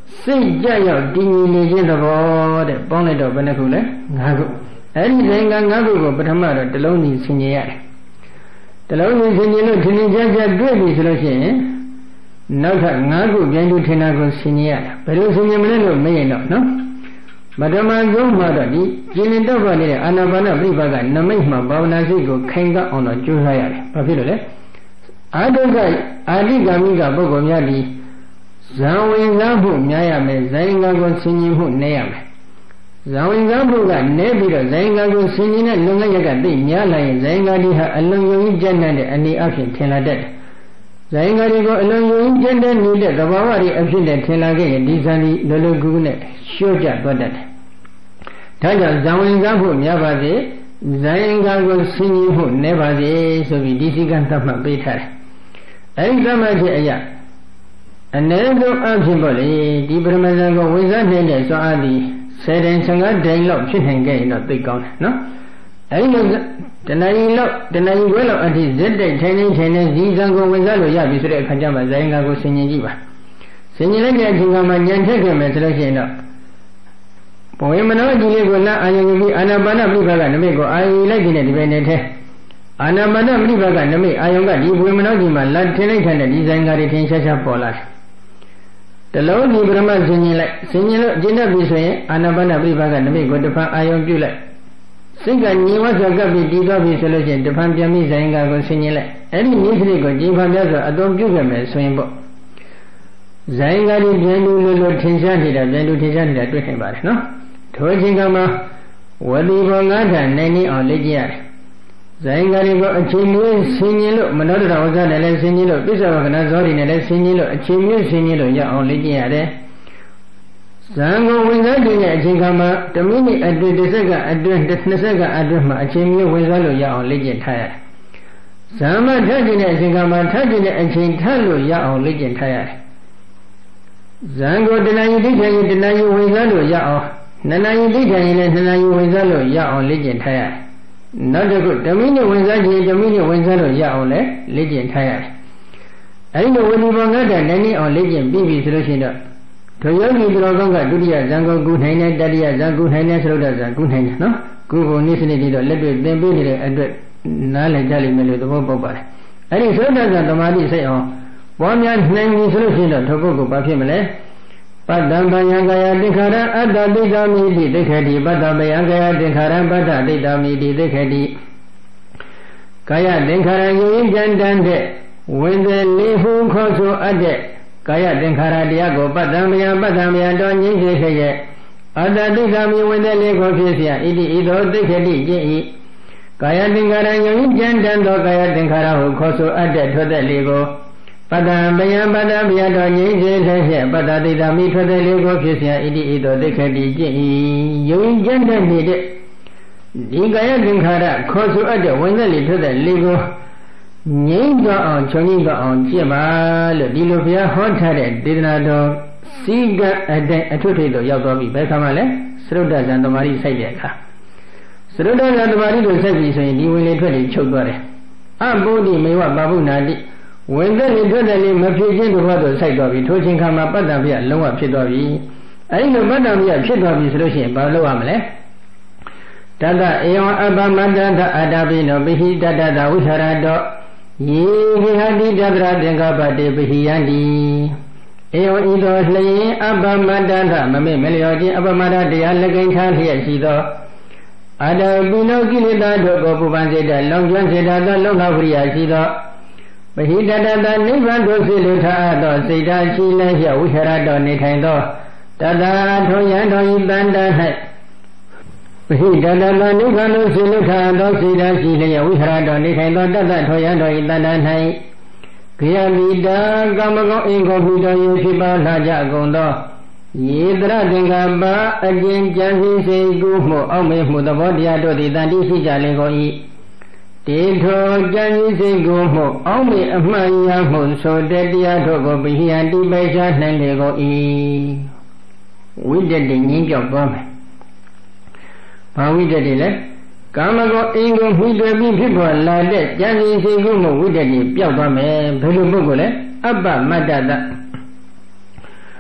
စိတ်ကြရောက်တည်ငြိမ်နေခြင်းသဘောတဲ့ပေါင်းလိုက်တော့ဘယ်နှခုလဲငါးခုအဲ့ဒီဇိုင်ကငါးခုကိုပထမတော့တစ်လုံးကြီးဆင်ញင်ရတယ်တစ်လုံးကြီးဆင်ញင်လို့ထင်ထင်ရှားရှားတွေ့ပြီဆိုလို့ရှိရင်နောက်ထပ်ငါးခုပြန်တူထင်တာကိုဆင်ញင်ရတာဘယ်လိုဆင်ញင်မလဲလို့မရင်တော့နော်ပထမဆုံးမှာတော့ဒီကျင်လင်တော့ပါနေတဲ့အာနာပါနပြိပါကနမိတ်မှာဘာဝနာစိတ်ကိုခိုင်ကအောင်တော့ကြိုးစားရတယ်ဘာဖြစ်လို့လဲအာဒုက္ခအာတိကာမိကပုဂ္ဂိုလ်များဒီဇံဝင်စားမှုများရမယ်ဇိုင်ကကိုဆင်ញင်မှုနည်းရမယ်ဇံဝင်စားမှုကနည်းပြီးတော့ဇိုင်ကကိုဆင်ញင်တဲ့လုံငရက်ကသိများလာရင်ဇိုင်ကဒီဟာအလုံးယုံကြည်တဲ့အနေအချင်းထင်လာတတ်တယ်ဇိုင်ကဒီကိုအလုံးယုံကြည်တဲ့နေတဲ့သဘာဝတွေအဖြစ်နဲ့ထင်လာခဲ့ရင်ဒီဇံဒီလောလောကူနဲ့ရှော့ကျသွားတတ်တယ်ဒါကြောင့်ဇံဝင်စားမှုများပါစေဇိုင်ကကိုဆင်ញင်မှုနည်းပါစေဆိုပြီးဒီစိကံသတ်မှတ်ပေးထားတယ်အဲဒီသတ်မှတ်ချက်အရာအနည်းဆုံးအဖြစ်ပေါ့လေဒီပရမဇန်ကိုဝင်စားနေတဲ့စွမ်းအားသည်ဆယ်တိုင်ဆယ်ငါးတိုင်လောက်ဖြစ်နိုင်ခဲ့ရင်တော့သိကောင်းတယ်နော်အဲဒီလိုတဏှာကြီးလောက်တဏှာကြီးဝဲလောက်အထိဇက်တိုက်ထိုင်နေထိုင်နေဇီဇံကိုဝင်စားလို့ရပြီဆိုတဲ့အခါကျမှဇိုင်ကကိုဆင်ញင်ကြည့်ပါဆင်ញင်လိုက်တဲ့အချိန်ကမှညံထက်ခဲ့မယ်ဆိုလို့ရှိရင်တော့ဘဝမနောကြီးလေးကိုလက်အာယုံပြီးအာနာပါနပြိပါကနမိတ်ကိုအာယုံလိုက်တဲ့ဒီပဲနဲ့ထဲအာနာပါနပြိပါကနမိတ်အာယုံကဒီဘဝမနောကြီးမှာလက်ထင်လိုက်တဲ့ဒီဇိုင်ကတွေထင်ရှားရှားပေါ်လာတယ်တလုံးဒီပရမဆင်ញင်လိုက်ဆင်ញင်လို့ကျင့်တတ်ပြီဆိုရင်အာနာပါနပြိပါကနမိတ်ကိုတစ်ဖန်အာယုံပြုလိုက်စိတ်ကညင်ဝတ်စွာကပ်ပြီးတည်သွားပြီဆိုလို့ရှိရင်တစ်ဖန်ပြန်ပြီးဇိုင်ကကိုဆင်ញင်လိုက်အဲ့ဒီနည်းစနစ်ကိုကြည်ဖန်များစွာအသုံးပြုခဲ့မယ်ဆိုရင်ပေါ့ဇိုင်ကတွေပြန်လို့လို့ထင်ရှားနေတာပြန်လို့ထင်ရှားနေတာတွေ့နိုင်ပါတယ်နော်ထိုအချိန်ကမှဝတိဘောငါးဌာနိုင်နေအောင်လေ့ကျင့်ရတယ်ဇိုင်ကတွေကိုအချိန်မျိုးဆင်ញင်လို့မနောတရဝဇ္ဇနဲ့လည်းဆင်ញင်လို့ပိစ္ဆဝကနာဇောတွေနဲ့လည်းဆင်ញင်လို့အချိန်မျိုးဆင်ញင်လို့ရအောင်လေ့ကျင့်ရတယ်ဇံကိုဝင်စားတဲ့အချိန်ကမှတမိနစ်အတွင်းတစ်စက္ကန့်အတွင်းနှစ်စက္ကန့်အတွင်းမှာအချိန်မျိုးဝင်စားလို့ရအောင်လေ့ကျင့်ထားရတယ်ဇံမထပ်ကျင်တဲ့အချိန်ကမှထပ်ကျင်တဲ့အချိန်ထပ်လို့ရအောင်လေ့ကျင့်ထားရတယ်ဇံကိုတဏှာယိဋ္ဌိရင်တဏှာယိဝင်စားလို့ရအောင်နှစ်နာရီလိထိုင်ရင်လည်းနှစ်နာရီဝင်စားလို့ရအောင်လေ့ကျင့်ထားရတယ်။နောက်တစ်ခုဓမိနဲ့ဝင်စားခြင်းဓမိနဲ့ဝင်စားလို့ရအောင်လည်းလေ့ကျင့်ထားရတယ်။အဲဒီလိုဝိနည်းဘောငတ်တဲ့နိုင်နေအောင်လေ့ကျင့်ပြီးပြီဆိုလို့ရှိရင်တော့ဒုယောဂီသူတော်ကောင်းကဒုတိယဇံကိုကုနိုင်တယ်တတိယဇံကုနိုင်တယ်သရုပ်တဇံကုနိုင်တယ်နော်။ကုဖို့နိစ္စနေတွေတော့လက်တွေ့သင်ပေးနေတဲ့အတွက်နားလည်ကြလိမ့်မယ်လို့သဘောပေါက်ပါတယ်။အဲဒီသရုပ်တဇံသမာဓိစိတ်အောင်ပွားများနိုင်ပြီဆိုလို့ရှိရင်တော့ထိုပုဂ္ဂိုလ်ဘာဖြစ်မလဲပတ္တံပယံကာယတိခါရအတ္တတိတမိတိသိခတိပတ္တပယံကာယတိခါရပတ္တတိတမိတိသိခတိကာယသင်္ခါရယုံကြံတန်တဲ့ဝင်တဲ့လေးဟုခေါ်ဆိုအပ်တဲ့ကာယသင်္ခါရတရားကိုပတ္တံပယံပတ္တပယံတော်ငြိမ့်စေခဲ့ရဲ့အတ္တတိတမိဝင်တဲ့လေးကိုဖြစ်เสียဣတိဤသို့သိခတိကျင့်၏ကာယသင်္ခါရယုံကြံတန်သောကာယသင်္ခါရဟုခေါ်ဆိုအပ်တဲ့ထွက်တဲ့လေးကိုပတ္တံပယံပတ္တပယံတော်ငြိမ့်စေလျက်ပတ္တတိတမိထွက်တဲ့လေးကိုဖြစ်เสียဣတိဤသို့သိခတိကျင့်၏ယုံကြံတဲ့နေတဲ့ဒီကာယသင်္ခါရခေါ်ဆိုအပ်တဲ့ဝင်တဲ့လေးထွက်တဲ့လေးကိုငြိမ့်သွားအောင်ချုပ်ငြိမ့်သွားအောင်ကျင့်ပါလို့ဒီလိုဘုရားဟောထားတဲ့ဒေသနာတော်စီကအတိုင်းအထွတ်ထိပ်တော့ရောက်သွားပြီဘယ်ခါမှလဲသရုပ်တဇံသမารိစိုက်တဲ့အခါသရုပ်တဇံသမารိတို့စိုက်ပြီဆိုရင်ဒီဝင်လေထွက်လေချုပ်သွားတယ်အပုဒ္ဓိမေဝပါပုဏ္ဏတိဝင်တဲ့လေထွက်တဲ့လေမဖြစ်ခြင်းတို့ဘာလို့စိုက်သွားပြီထိုချိန်ခါမှာပတ္တံပြလုံးဝဖြစ်သွားပြီအဲဒီလိုပတ္တံပြဖြစ်သွားပြီဆိုလို့ရှိရင်ဘာလုပ်ရမလဲတတဧဝအပ္ပမတ္တတအတ္တပိနောပိဟိတတတဝိဟာရတောယေဟိဟတိတတရသင်္ကပ္ပတေပိဟိယန္တိဧဝဤသောလျင်အပ္ပမတ္တတမမေ့မလျော်ခြင်းအပ္ပမတ္တတရားလကိန်းထားလျက်ရှိသောအတ္တပိနောကိလေသာတို့ကိုပူပန်စေတတ်လောင်ကျွမ်းစေတတ်သောလုံလောက်ဝိရိယရှိသောပဟိတတတနိဗ္ဗာန်တို့စိလူထားသောစိတ်ဓာတ်ရှိလည်းရဝိဟရတော်နေထိုင်သောတတထုံယံတော်ဤတန်တ၌ပဟိတတတနိဗ္ဗာန်တို့စိလူထားသောစိတ်ဓာတ်ရှိလည်းရဝိဟရတော်နေထိုင်သောတတထုံယံတော်ဤတန်တ၌ခေယမိတာကာမဂုဏ်အင်္ဂုံဟုတော်၏ဖြစ်ပါလာကြကုန်သောယေတရသင်္ကပ္ပအကျဉ်းကြံစည်စေကူမှုအောက်မေမှုသဘောတရားတို့သည်တန်တိရှိကြလေကုန်၏တေထောကြံစည်စေကူမှုအောက်မေအမှန်ရမှုဆိုတဲ့တရားတို့ကိုပိဟိယတိပိခြားနိုင်လေကုန်၏ဝိတ္တတိငြင်းပြောက်သွားမယ်ဘာဝိတ္တတိလဲကာမဂုဏ်အင်္ဂုံမှီတွေ့ပြီးဖြစ်ပေါ်လာတဲ့ကြံစည်စေကူမှုဝိတ္တတိပြောက်သွားမယ်ဘယ်လိုပုဂ္ဂိုလ်လဲအပ္ပမတ္တတ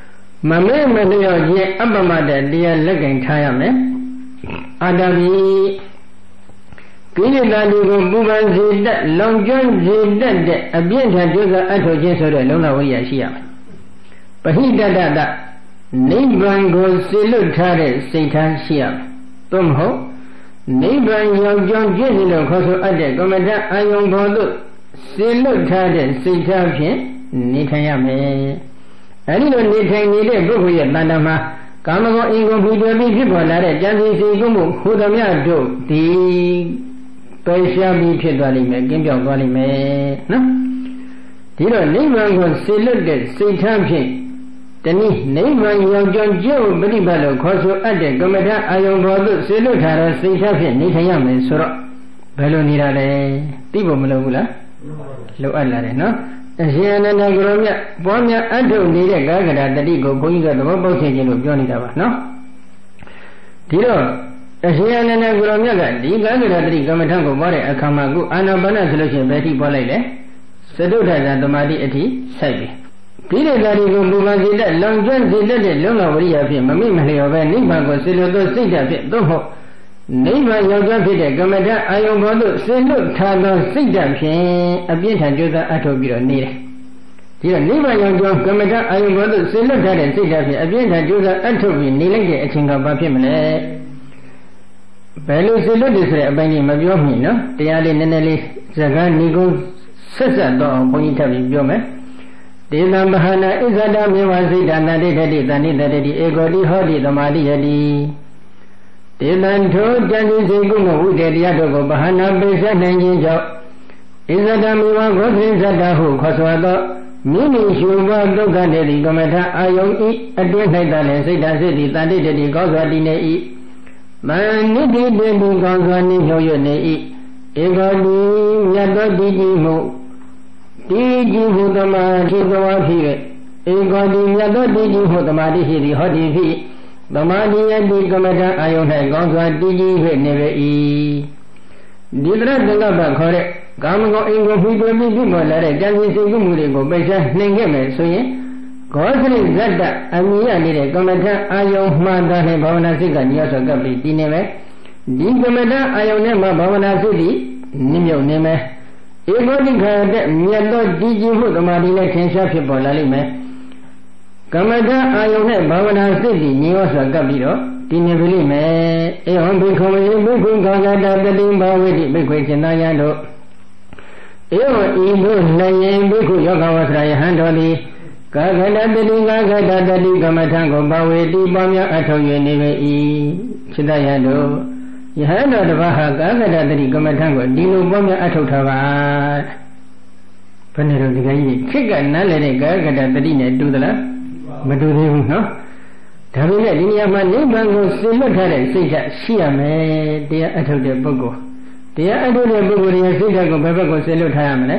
မမဲမလျော့ခြင်းအပ္ပမတ္တတရားလက်ကင်ထားရမယ်အတ္တပိကိလေသာတွေကိုပူပန်စေတတ်လောင်ကျွမ်းစေတတ်တဲ့အပြည့်ထန်ကျိုးစားအထောက်ခြင်းဆိုတဲ့လုံလဝိရိယရှိရမယ်ပဟိတတတနိဗ္ဗာန်ကိုစေလွတ်ထားတဲ့စိတ်ထားရှိရမယ်သို့မဟုတ်နိဗ္ဗာန်ရောက်ကြောင်းပြည့်စုံလို့ခေါ်ဆိုအပ်တဲ့ကမ္မဋ္ဌအာယုံဘောသို့စေလွတ်ထားတဲ့စိတ်ထားဖြင့်နေထိုင်ရမယ်အဲဒီလိုနေထိုင်နေတဲ့ပုဂ္ဂိုလ်ရဲ့တဏ္ဍာမှာကာမဂုဏ်အင်္ဂုံပြီးတွေ့ပြီးဖြစ်ပေါ်လာတဲ့ကြံစည်စိတ်ကူးမှုဟူသမျှတို့ဒီပယ်ရှားပြီးဖြစ်သွားလိမ့်မယ်ကင်းပြောက်သွားလိမ့်မယ်နော်ဒီတော့နိဗ္ဗာန်ကိုစေလွတ်တဲ့စိတ်ထားဖြင့်တနည်းနိဗ္ဗာန်ရောက်ကြောင်းကျင့်ပฏิပတ်လို့ခေါ်ဆိုအပ်တဲ့ကမ္မဋ္ဌအာယုံဘောသို့စေလွတ်ထားတဲ့စိတ်ထားဖြင့်နေထိုင်ရမယ်ဆိုတော့ဘယ်လိုနေတာလဲသိဖို့မလိုဘူးလားလိုအပ်လာတယ်နော်အရှင်အနန္ဒဂရောမြတ်ပွားများအထုတ်နေတဲ့ကာကတာတတိကိုဘုန်းကြီးကသဘောပေါက်ခြင်းလို့ပြောနေတာပါနော်ဒီတော့အရှင်အနန္ဒဂရောမြတ်ကဒီကာကတာတတိကမ္မထံကိုပွားတဲ့အခါမှာခုအာနာပါနဆိုလို့ရှိရင်ဘယ်ထိပွားလိုက်လဲသတုထဇာသမာဓိအထိစိုက်ပြီဒီလေသာတွေကိုမူပါစေတတ်လောင်ကျွမ်းစေတတ်တဲ့လုံလဝရိယဖြင့်မမိမလျော်ပဲနိဗ္ဗာန်ကိုစေလိုသောစိတ်ဓာတ်ဖြင့်သို့မဟုတ်နိဗ္ဗာန်ရောက်ကြောင်းဖြစ်တဲ့ကမ္မဋ္ဌအာယုံဘောသို့စေလွတ်ထားသောစိတ်ဓာတ်ဖြင့်အပြည့်ထန်ကြိုးစားအထောက်ပြီးတော့နေတယ်ဒီတော့နိဗ္ဗာန်ရောက်ကြောင်းကမ္မဋ္ဌအာယုံဘောသို့စေလွတ်ထားတဲ့စိတ်ဓာတ်ဖြင့်အပြည့်ထန်ကြိုးစားအထောက်ပြီးနေလိုက်တဲ့အချိန်ကဘာဖြစ်မလဲဘယ်လိုစေလွတ်တယ်ဆိုတဲ့အပိုင်းကြီးမပြောမိနော်တရားလေးနည်းနည်းလေးစကားညီကုန်းဆက်ဆက်တော့ဘုန်းကြီးထပ်ပြီးပြောမယ်တေသံမဟာနာဣဇဒမေဝစိတ်တနာတိတတိတဏိတတိဧကောတိဟောတိသမာတိယတိတေသံထိုတန်ကြီးစိတ်ကုမဝိတေတရားတို့ကိုဗဟာနာပိစနိုင်ခြင်းကြောင့်ဣဇဒမေဝဂောသိဇတ္တဟုခေါ်ဆိုသောမိမိရှုသောဒုက္ခနေသည်ကမ္မထအာယုံဤအတွင်း၌သာလည်းစိတ်ဓာတ်စိတ်သည်တတိတတိကောစွာတည်နေ၏မနိတိတေတိကောစွာနေလျော်ရနေ၏ဧကောတိမြတ်သောတည်ကြည်မှုတည်ကြည်မှုသမာဓိသောဖြစ်၍ဧကောတိမြတ်သောတည်ကြည်မှုသမာဓိရှိသည်ဟောတိဖြစ်သမာဓိယတိကမ္မထအာယုန်၌ကောင်းစွာတည်ကြည်၍နေပေ၏ဒီတရသင်္ကပ္ပခေါ်တဲ့ကာမဂုဏ်အင်္ဂုံပြီးတွေ့ပြီးဖြစ်ပေါ်လာတဲ့ကြံစည်စိတ်ကူးမှုတွေကိုပိတ်ရှားနှိမ်ခဲ့မယ်ဆိုရင်ဂောသရိဇတ္တအမြင်ရနေတဲ့ကမ္မထအာယုန်မှန်တာနဲ့ဘာဝနာစိတ်ကညောဆိုကပ်ပြီးတည်နေမယ်ဒီကမ္မထအာယုန်နဲ့မှဘာဝနာစိတ်သည်နိမြုပ်နေမယ်ဧကောတိခါတဲ့မြတ်သောတည်ကြည်မှုသမာဓိနဲ့ထင်ရှားဖြစ်ပေါ်လာလိမ့်မယ်ကမ္မထအာယုန်နဲ့ဘာဝနာစိတ်သည်ညောဆိုကပ်ပြီးတော့တည်နေပြီလိမ့်မယ်ဧဝံဘိက္ခုမေဘိက္ခုကာဂတတတိဘာဝိတိဘိက္ခွေရှင်သာယံတို့ဧဝံဤသို့လည်းယင်ဘိက္ခုယောဂဝဆရာယဟန်တော်သည်ကာဂတတတိကာဂတတတိကမ္မထံကိုဘာဝေတိပေါင်းများအထောက်၍နေပေ၏ရှင်သာယံတို့ယဟန်တော်တစ်ပါးဟာကာဂတတတိကမ္မထံကိုဒီလိုပေါင်းများအထောက်ထားပါဘယ်နဲ့တော့ဒီကကြီးခိကနားလည်တဲ့ကာဂတတတိနဲ့တူသလားမတူသေးဘူးနော်ဒါပေမဲ့ဒီနေရာမှာနိဗ္ဗာန်ကိုစေလွတ်ထားတဲ့စိတ်ဓာတ်ရှိရမယ်တရားအထုတ်တဲ့ပုဂ္ဂိုလ်တရားအထုတ်တဲ့ပုဂ္ဂိုလ်ရဲ့စိတ်ဓာတ်ကိုဘယ်ဘက်ကိုစေလွတ်ထားရမလဲ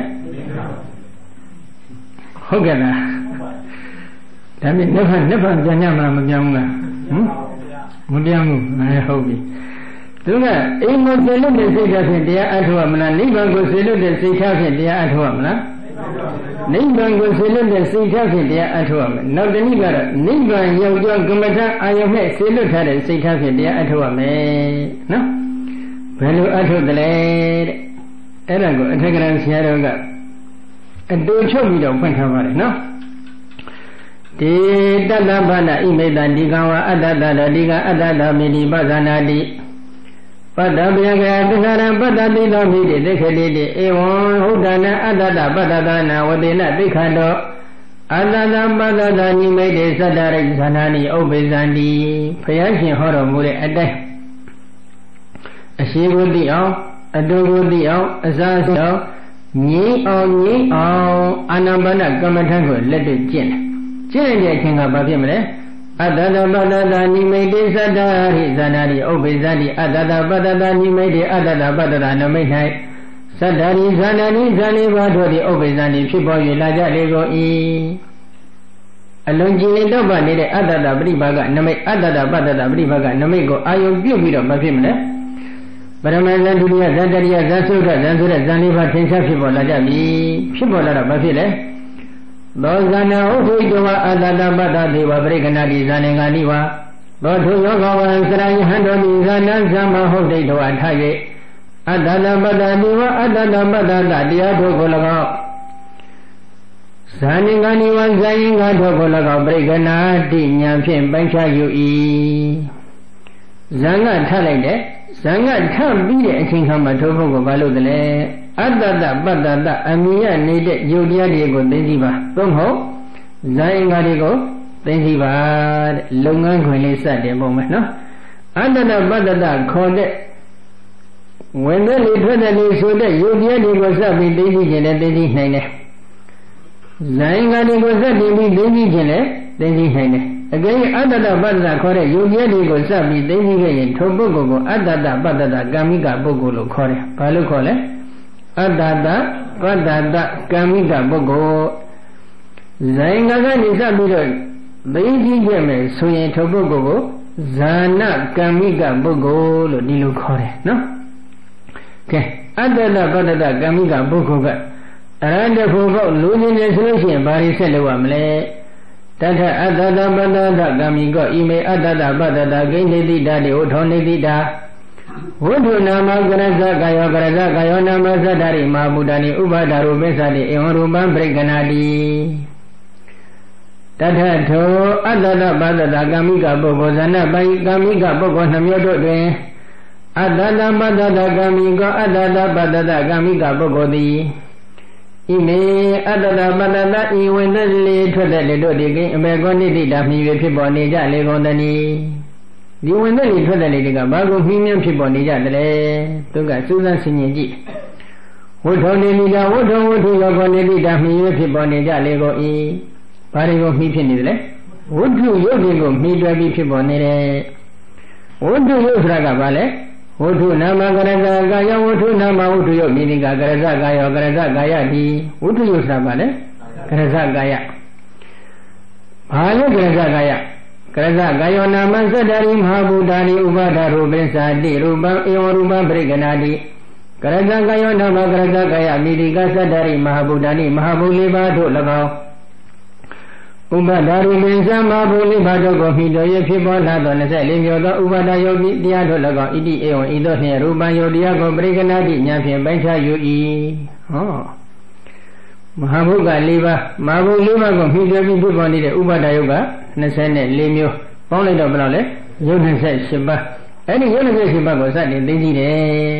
ဟုတ်ကဲ့လားဒါပေမဲ့နိဗ္ဗာန်နိဗ္ဗာန်ပြန်ရမှာမပြောင်းဘူးလားဟမ်မပြောင်းဘူးအဲဟုတ်ပြီသူကအိမ်ကိုစေလွတ်တဲ့စိတ်ဓာတ်ဖြင့်တရားအထုတ်ရမလားနိဗ္ဗာန်ကိုစေလွတ်တဲ့စိတ်ဓာတ်ဖြင့်တရားအထုတ်ရမလားနိဗ္ဗာန်ကိုစေလွတ်တဲ့စိတ်ဓာတ်ဖြင့်တရားအထုတ်ရမယ်နောက်တစ်နည်းကတော့နိဗ္ဗာန်ရောက်ကြောင်းကမ္မထအာယုန်နဲ့စေလွတ်ထားတဲ့စိတ်ဓာတ်ဖြင့်တရားအထုတ်ရမယ်နော်ဘယ်လိုအထုတ်တယ်လဲတဲ့အဲ့ဒါကိုအထက်ကရံဆရာတော်ကအတူချုပ်ပြီးတော့ဖွင့်ထားပါတယ်နော်ဒီတတ္တဘာနာဣမေတံဒီကံဝအတ္တတတိကအတ္တတမိတိပဇာနာတိပတ္တဗျာကသစ္စာရပတ္တတိသောမိတိသိခတိတိဧဝံဟုတ်တနာအတ္တတပတ္တသနာဝတိနသိခတောအတ္တတပတ္တသနိမိတေသတ္တရိဇာနာနိဥပ္ပိဇန္တိဘုရားရှင်ဟောတော်မူတဲ့အတိုင်းအရှိကိုသိအောင်အတူကိုသိအောင်အစားသိအောင်ငြိမ်းအောင်ငြိမ်းအောင်အာနာပါနကမ္မထံကိုလက်တွေ့ကျင့်တယ်ကျင့်တဲ့အချိန်ကဘာဖြစ်မလဲအတ္တတပတ္တသနိမိတေသတ္တရိဇာနာနိဥပ္ပိဇန္တိအတ္တတပတ္တသနိမိတေအတ္တတပတ္တသနမိတ်၌သတ္တရိဇာနာနိဇာနေဘာတို့သည်ဥပ္ပိဇန္တိဖြစ်ပေါ်၍လာကြလေကုန်၏အလုံးကြီးတော့ပါနေတဲ့အတ္တတပရိပါကနမိတ်အတ္တတပတ္တသပရိပါကနမိတ်ကိုအာယုံပြုတ်ပြီးတော့မဖြစ်မလဲပရမဇန်ဒုတိယဇန်တရိယဇန်သုဒ္ဓဇန်ဆိုတဲ့ဇန်လေးပါးထင်ရှားဖြစ်ပေါ်လာကြပြီဖြစ်ပေါ်လာတော့ဘာဖြစ်လဲသောဇာနာဥထုတဝအတ္တတပတ္တဒေဝပရိကနာတိဇာနေငါနိဝါသောထုယောဂဝံစရယဟံတောတိဇာနဇမဟုတ်တိတဝထယေအတ္တတပတ္တဒေဝအတ္တတပတ္တတရားတို့ကို၎င်းဇာနေငါနိဝါဇာယင်္ဂါတို့ကို၎င်းပရိကနာတိဉာဏ်ဖြင့်ပိုင်းခြားယူ၏ဇံကထလိုက်တဲ့ဇံကထပြီးတဲ့အချိန်ခါမှာထိုပုဂ္ဂိုလ်ဘာလို့တလဲအတ္တတပတ္တတအမြင်ရနေတဲ့ယုတ်တရားတွေကိုသိသိပါသို့မဟုတ်ဇာယင်္ဂါတွေကိုသိသိပါတဲ့လုပ်ငန်းခွင်လေးစတင်ပုံပဲနော်အတ္တတပတ္တတခေါ်တဲ့ဝင်တဲ့လေထွက်တဲ့လေဆိုတဲ့ယုတ်တရားတွေကိုစပြီးသိသိခြင်းနဲ့သိသိနိုင်တယ်ဇာယင်္ဂါတွေကိုစတင်ပြီးသိသိခြင်းနဲ့သိသိနိုင်တယ်အကယ်၍အတ္တတပတ္တတခေါ်တဲ့ယုတ်တရားတွေကိုစပြီးသိသိခဲ့ရင်ထိုပုဂ္ဂိုလ်ကိုအတ္တတပတ္တတကာမိကပုဂ္ဂိုလ်လို့ခေါ်တယ်ဘာလို့ခေါ်လဲအတ္တတပတ္တတကာမိကပုဂ္ဂိုလ်ဇာယင်္ဂါကနေစပြီးတော့သိသိခဲ့မယ်ဆိုရင်ထိုပုဂ္ဂိုလ်ကိုဇာနာကာမိကပုဂ္ဂိုလ်လို့ဒီလိုခေါ်တယ်နော်ကဲအတ္တတပတ္တတကာမိကပုဂ္ဂိုလ်ကအရဟတဖို့ပေါ့လူရင်းနေဆိုလို့ရှိရင်ဘာတွေဆက်လုပ်ရမလဲတထအတ္တတပတ္တတကာမိကောဣမေအတ္တတပတ္တတဂိနေတိတာတိဥထောနေတိတာဝိထုနာမကရဇကာယောကရဇကာယောနာမသတ္တရိမဟာဗုဒ္ဓနိဥပါဒာရုပိသတိဧဝံရူပံပရိက္ခဏာတိတထထောအတ္တတပတ္တတကာမိကပုဂ္ဂိုလ်ဇာနပိုင်ကာမိကပုဂ္ဂိုလ်နှမျိုးတို့တွင်အတ္တတပတ္တတကာမိကောအတ္တတပတ္တတကာမိကပုဂ္ဂိုလ်သည်ဣမေအတ္တတပတ္တတဤဝင်သက်လေထွက်တဲ့လေတို့ဒီကိအမေကောနိတိတာမြည်ဖြစ်ပေါ်နေကြလေကုန်တည်းဒီဝင်သက်လေထွက်တဲ့လေတွေကဘာကိုမှီးမြန်းဖြစ်ပေါ်နေကြတယ်သူကစူးစမ်းဆင်ခြင်ကြည့်ဝဋ္ထုနေတိတာဝဋ္ထုဝဋ္ထုယောကောနိတိတာမြည်ဖြစ်ပေါ်နေကြလေကုန်၏ဘာတွေကိုမှီးဖြစ်နေတယ်လဲဝဋ္ထုယုတ်တွေကိုမှီးတွဲပြီးဖြစ်ပေါ်နေတယ်ဝဋ္ထုယုတ်ဆိုတာကဘာလဲဝဋ္ထုနာမကရဇကာယဝဋ္ထုနာမဝဋ္ထုယုတ်မြည်တိကကရဇကာယောကရဇကာယတိဝဋ္ထုယုတ်ဆိုတာဘာလဲကရဇကာယဘာလဲကရဇကာယကရဇကာယောနာမသတ္တရိမဟာဗုဒ္ဓနိဥပါဒာရုပိသတိရူပံဧဝရူပံပရိက္ခဏာတိကရဇကာယောနာမကရဇကာယမိတိကသတ္တရိမဟာဗုဒ္ဓနိမဟာဗုလေးပါးတို့၎င်းဥပါဒာရုပိသမ္မာဗုလေးပါးတို့ကိုမိတော်ရဖြစ်ပေါ်လာသောနှစ်ဆယ်လေးမျိုးသောဥပါဒယောဂီတရားတို့၎င်းဣတိဧဝံဤသို့နှင့်ရူပံယောတရားကိုပရိက္ခဏာတိဉာဏ်ဖြင့်ပိုင်းခြားယူ၏ဟောမဟာဘုက၄ပါးမဟာဘု၄ပါးကိုမိတော်ပြီးဖြစ်ပေါ်နေတဲ့ဥပါဒယောဂနှစ်ဆယ်လေးမျိုးပေါင်းလိုက်တော့ဘယ်လောက်လဲယုတ်နှစ်ဆယ်၈ပါးအဲ့ဒီယုတ်နှစ်ဆယ်၈ပါးကိုစတင်သိသိတယ်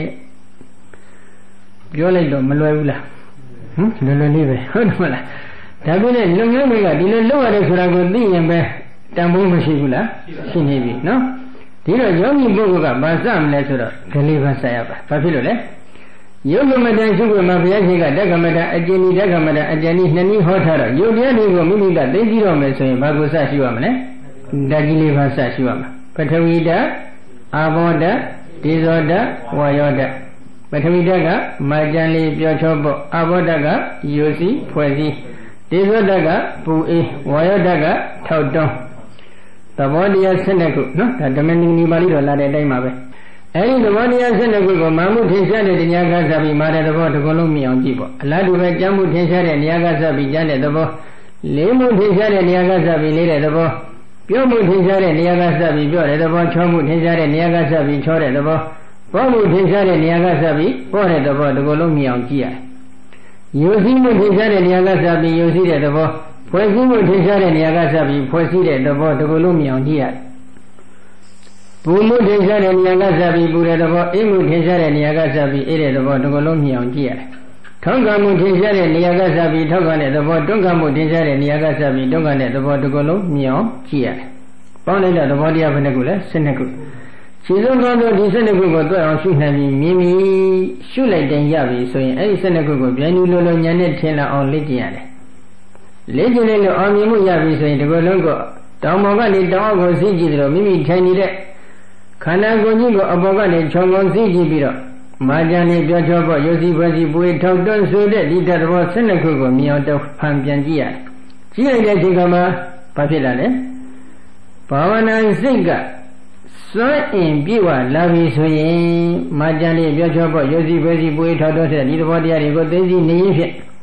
ပြောလိုက်တော့မလွယ်ဘူးလားဟမ်လွယ်လွယ်လေးပဲဟုတ်တယ်မလားဒါပေမဲ့လုံငန်းတွေကဒီလိုလုပ်ရတယ်ဆိုတာကိုသိရင်ပဲတန်ဖိုးမရှိဘူးလားရှိနေပြီနော်ဒီတော့ယောဂီပုဂ္ဂိုလ်ကဘာစမလဲဆိုတော့ဒလေးပါစရပါဘာဖြစ်လို့လဲယုတ်ကမတန်ရှုခွင့်မှာဘုရားရှင်ကတက္ကမတန်အကျဉ်းဤတက္ကမတန်အကျဉ်းဤနှစ်နည်းဟောထားတော့ယုတ်တရားတွေကိုမိမိကသိသိတော့မယ်ဆိုရင်ဘာကိုစရှိရမလဲဓာတ်ကြီးလေးပါစရှိရမှာပထဝီဓာတ်အာဘောဓာတ်ဒေဇောဓာတ်ဝါယောဓာတ်ပထဝီဓာတ်ကမာကျန်လေးပြောချောပေါ့အာဘောဓာတ်ကယိုစီဖွဲ့စည်းဒေဇောဓာတ်ကပူအေးဝါယောဓာတ်ကထောက်တွန်းသဘောတရား၁၂ခုနော်ဒါဓမ္မနိနီပါဠိတော်လာတဲ့အတိုင်းပါပဲအဲဒီသဘောတရား၁၂ခုကိုမာမှုထင်ရှားတဲ့တရားကစားပြီးမာတဲ့သဘောတစ်ခုလုံးမြင်အောင်ကြည့်ပေါ့အလားတူပဲကြမ်းမှုထင်ရှားတဲ့တရားကစားပြီးကြမ်းတဲ့သဘောလေးမှုထင်ရှားတဲ့တရားကစားပြီးလေးတဲ့သဘောပြောမှုထင်ရှားတဲ့နေရာကစပြီးပြောတဲ့သဘောချောမှုထင်ရှားတဲ့နေရာကစပြီးချောတဲ့သဘောပေါ်မှုထင်ရှားတဲ့နေရာကစပြီးပေါ်တဲ့သဘောဒီလိုလုံးမြင်အောင်ကြည့်ရတယ်။ယုံစည်းမှုထင်ရှားတဲ့နေရာကစပြီးယုံစည်းတဲ့သဘောဖွဲ့စည်းမှုထင်ရှားတဲ့နေရာကစပြီးဖွဲ့စည်းတဲ့သဘောဒီလိုလုံးမြင်အောင်ကြည့်ရတယ်။ပူမှုထင်ရှားတဲ့နေရာကစပြီးပူတဲ့သဘောအေးမှုထင်ရှားတဲ့နေရာကစပြီးအေးတဲ့သဘောဒီလိုလုံးမြင်အောင်ကြည့်ရတယ်။ထောက်ကမှုထင်ရှားတဲ့နေရာကစပြီးထောက်ကတဲ့သဘောတွန်းကမှုထင်ရှားတဲ့နေရာကစပြီးတွန်းကတဲ့သဘောဒီလိုလုံးမြင်အောင်ကြည့်ရတယ်။ပေါင်းလိုက်တဲ့သဘောတရားဘယ်နှခုလဲ၁၂ခုခြေစုံကောင်းသောဒီ၁၂ခုကိုတွေ့အောင်ရှုနိုင်ပြီးမြင်ပြီးရှုလိုက်တဲ့ရပြီဆိုရင်အဲ့ဒီ၁၂ခုကိုပြန်ယူလို့လို့ဉာဏ်နဲ့ထင်လာအောင်လေ့ကျင့်ရတယ်လေ့ကျင့်လိုက်လို့အောင်မြင်မှုရပြီဆိုရင်ဒီလိုလုံးကိုတောင်ပေါ်ကနေတောင်အောက်ကိုစီးကြည့်တယ်လို့မိမိထိုင်နေတဲ့ခန္ဓာကိုယ်ကြီးကိုအပေါ်ကနေခြုံငုံစီးကြည့်ပြီးတော့မာကျန်နေပြောချောဖို့ရုပ်စီဖွဲ့စီပွေထောက်တွန်းဆိုတဲ့ဒီတဘော၁၂ခုကိုမြင်အောင်တော့ဖန်ပြန်ကြည့်ရတယ်ကြည့်လိုက်တဲ့အချိန်ကမှဘာဖြစ်လာလဲဘာဝနာစိတ်ကစွန့်အင်ပြေဝလာပြီဆိုရင်မာကျန်လေးပြောချောဖို့ရုပ်စီဖွဲ့စီပွေထောက်တွန်းတဲ့ဒီတဘောတရားတွေကိုသိသိနေရင်ဖြင့်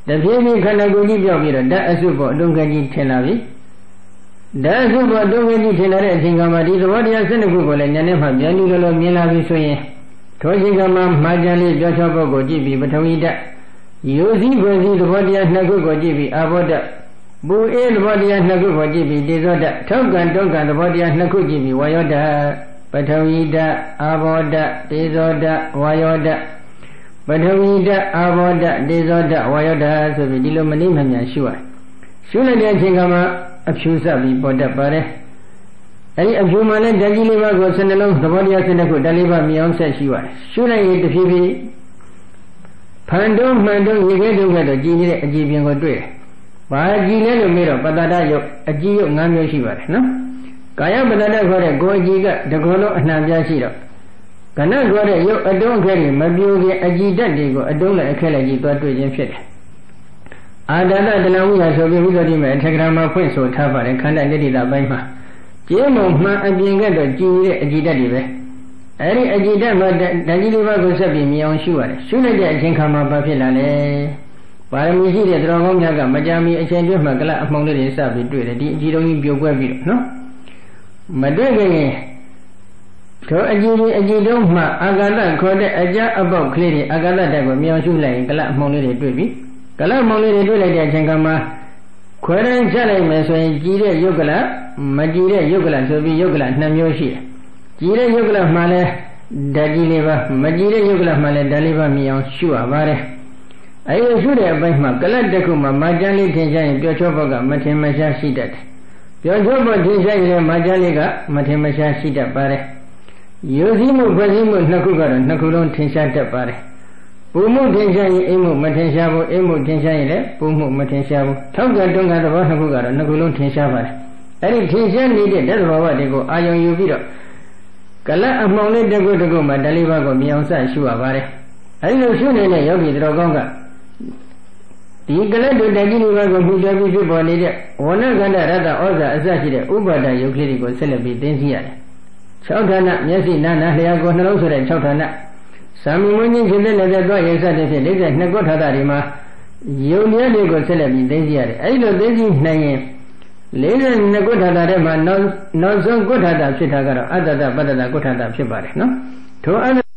တဖြည်းဖြည်းခန္ဓာကိုယ်ကြီးပြောက်ပြီးတော့ဓာတ်အစုပေါ်အတုံးကကြီးထင်လာပြီဓာတ်အစုပေါ်အတုံးကကြီးထင်လာတဲ့အချိန်ကမှဒီသဘောတရား၁၂ခုကိုလည်းဉာဏ်နဲ့မှပြန်ပြီးလို့မြင်လာပြီဆိုရင်ထိုချိန်ကမှမှားကြလေးပြောချောပုဂ္ဂိုလ်ကြည့်ပြီးပထဝီဓာတ်ရိုးစည်းဖွဲ့စည်းသဘောတရားနှစ်ခုကိုကြည့်ပြီးအာဘောဓာတ်ပူအေးသဘောတရားနှစ်ခုကိုကြည့်ပြီးတေဇောဓာတ်ထောက်ကံတုံကံသဘောတရားနှစ်ခုကြည့်ပြီးဝါယောဓာတ်ပထဝီဓာတ်အာဘောဓာတ်တေဇောဓာတ်ဝါယောဓာတ်ပထဝီဓာတ်အာဘောဓာတ်တေဇောဓာတ်ဝါယောဓာတ်ဆိုပြီးဒီလိုမနှိမ့်မမြန်ရှုရတယ်ရှုလိုက်တဲ့အချိန်ကမှအဖြူစပ်ပြီးပေါ်တတ်ပါတယ်အဲဒီအဖြူမှလည်းဓာတ်ကြီးလေးပါးကို၁၂လုံးသဘောတရား၁၂ခုဓာတ်လေးပါးမြင်အောင်ဆက်ရှုရတယ်ရှုလိုက်ရင်တဖြည်းဖြည်းဖန်တုံးမှန်တုံးရေခဲတုံးကတော့ကြည်နေတဲ့အကြည်ပြင်ကိုတွေ့တယ်။ဘာကြည်လဲလို့မေးတော့ပတ္တဒယုတ်အကြည်ယုတ်၅မျိုးရှိပါတယ်နော်။ကာယပတ္တဒခေါ်တဲ့ကိုယ်အကြည်ကတကောလုံးအနှံပြားရှိတော့ကဏ္ဍခေါ်တဲ့ယုတ်အတုံးအခဲတွေမပြိုခင်အကြည်ဓာတ်တွေကိုအတုံးနဲ့အခဲလိုက်ကြီးသွားတွေ့ခြင်းဖြစ်တယ်။အာဒတတဏှဝိယဆိုပြီးဥဒ္ဒတိမဲ့အထက်ကရာမှာဖွင့်ဆိုထားပါတယ်ခန္ဓာနိတိတာပိုင်းမှာကျင်းမုံမှန်အပြင်ကတော့ကြည်နေတဲ့အကြည်ဓာတ်တွေပဲ။အဲဒီအကြည်ဓာတ်မှာဓာတ်ကြီးလေးပါးကိုဆက်ပြီးမြင်အောင်ရှုရတယ်။ရှုလိုက်တဲ့အချိန်ခါမှာဘာဖြစ်လာလဲ။ပါရမီရှိတဲ့တော်ကောင်းများကမကြာမီအချိန်တွင်းမှာကလပ်အမှုန်လေးတွေစပြီးတွေ့တယ်ဒီအကြည်တုံးကြီးပြိုကွဲပြီးတော့နော်။မတွေ့ခင်ထိုအကြည်ကြီးအကြည်တုံးမှာအာဂတခေါ်တဲ့အကြအပေါက်ကလေးတွေအာဂတတက်ကိုမြင်အောင်ရှုလိုက်ရင်ကလပ်အမှုန်လေးတွေတွေ့ပြီ။ကလပ်အမှုန်လေးတွေတွေ့လိုက်တဲ့အချိန်ခါမှာခွဲတိုင်းချက်လိုက်မယ်ဆိုရင်ကြည်တဲ့ယုတ်ကလမကြည်တဲ့ယုတ်ကလဆိုပြီးယုတ်ကလနှစ်မျိုးရှိတယ်။ကြည်တဲ့ယုတ်ကလမှလည်းဓာတ်ကြီးလေးပါမကြည်တဲ့ယုတ်ကလမှလည်းဓာတ်လေးပါမြင်အောင်ရှုရပါတယ်။အဲဒီရှုတဲ့အပိုင်းမှာကလတ်တစ်ခုမှာမာကျန်းလေးထင်ရှားရင်ပြောချောဘကမထင်မရှားရှိတတ်တယ်။ပြောချောဘထင်ရှားရင်မာကျန်းလေးကမထင်မရှားရှိတတ်ပါတယ်။ရိုးစည်းမှုဖွဲ့စည်းမှုနှစ်ခုကတော့နှစ်ခုလုံးထင်ရှားတတ်ပါတယ်။ပူမှုထင်ရှားရင်အိမ်မှုမထင်ရှားဘူးအိမ်မှုထင်ရှားရင်လည်းပူမှုမထင်ရှားဘူး။ထောက်ကတွန်းကသဘောနှစ်ခုကတော့နှစ်ခုလုံးထင်ရှားပါတယ်။အဲဒီထင်ရှားနေတဲ့ဓာတ်သဘာဝတွေကိုအာရုံယူပြီးတော့ကလတ်အမှောင်လေးတစ်ခုတစ်ခုမှာဓာတ်လေးပါးကိုမြင်အောင်စရှုရပါတယ်။အဲဒီလိုရှုနေတဲ့ယောဂီတော်ကောင်းကဒီကလတ်တို့ဓာတ်ကြီးလေးပါးကိုမှုတွဲပြီးဖြစ်ပေါ်နေတဲ့ဝဏကန္တရတ္တဩဇာအစရှိတဲ့ဥပါဒယုတ်ကလေးတွေကိုဆက်လက်ပြီးသိသိရတယ်။၆ဌာနမျက်စိနာနာလျှာကိုနှလုံးဆိုတဲ့၆ဌာနသာမီမွင်းချင်းဖြစ်တဲ့လက်သက်သွားရစတဲ့ဖြစ်၄၂ခုဌာနတွေမှာယုံမြဲတွေကိုဆက်လက်ပြီးသိသိရတယ်။အဲဒီလိုသိသိနိုင်ရင်၄၂ခုဌာနထဲမှာနောက်နောက်ဆုံးခုဌာနဖြစ်တာကတော့အတ္တတပတ္တတခုဌာနဖြစ်ပါတယ်နော်။ထိုအ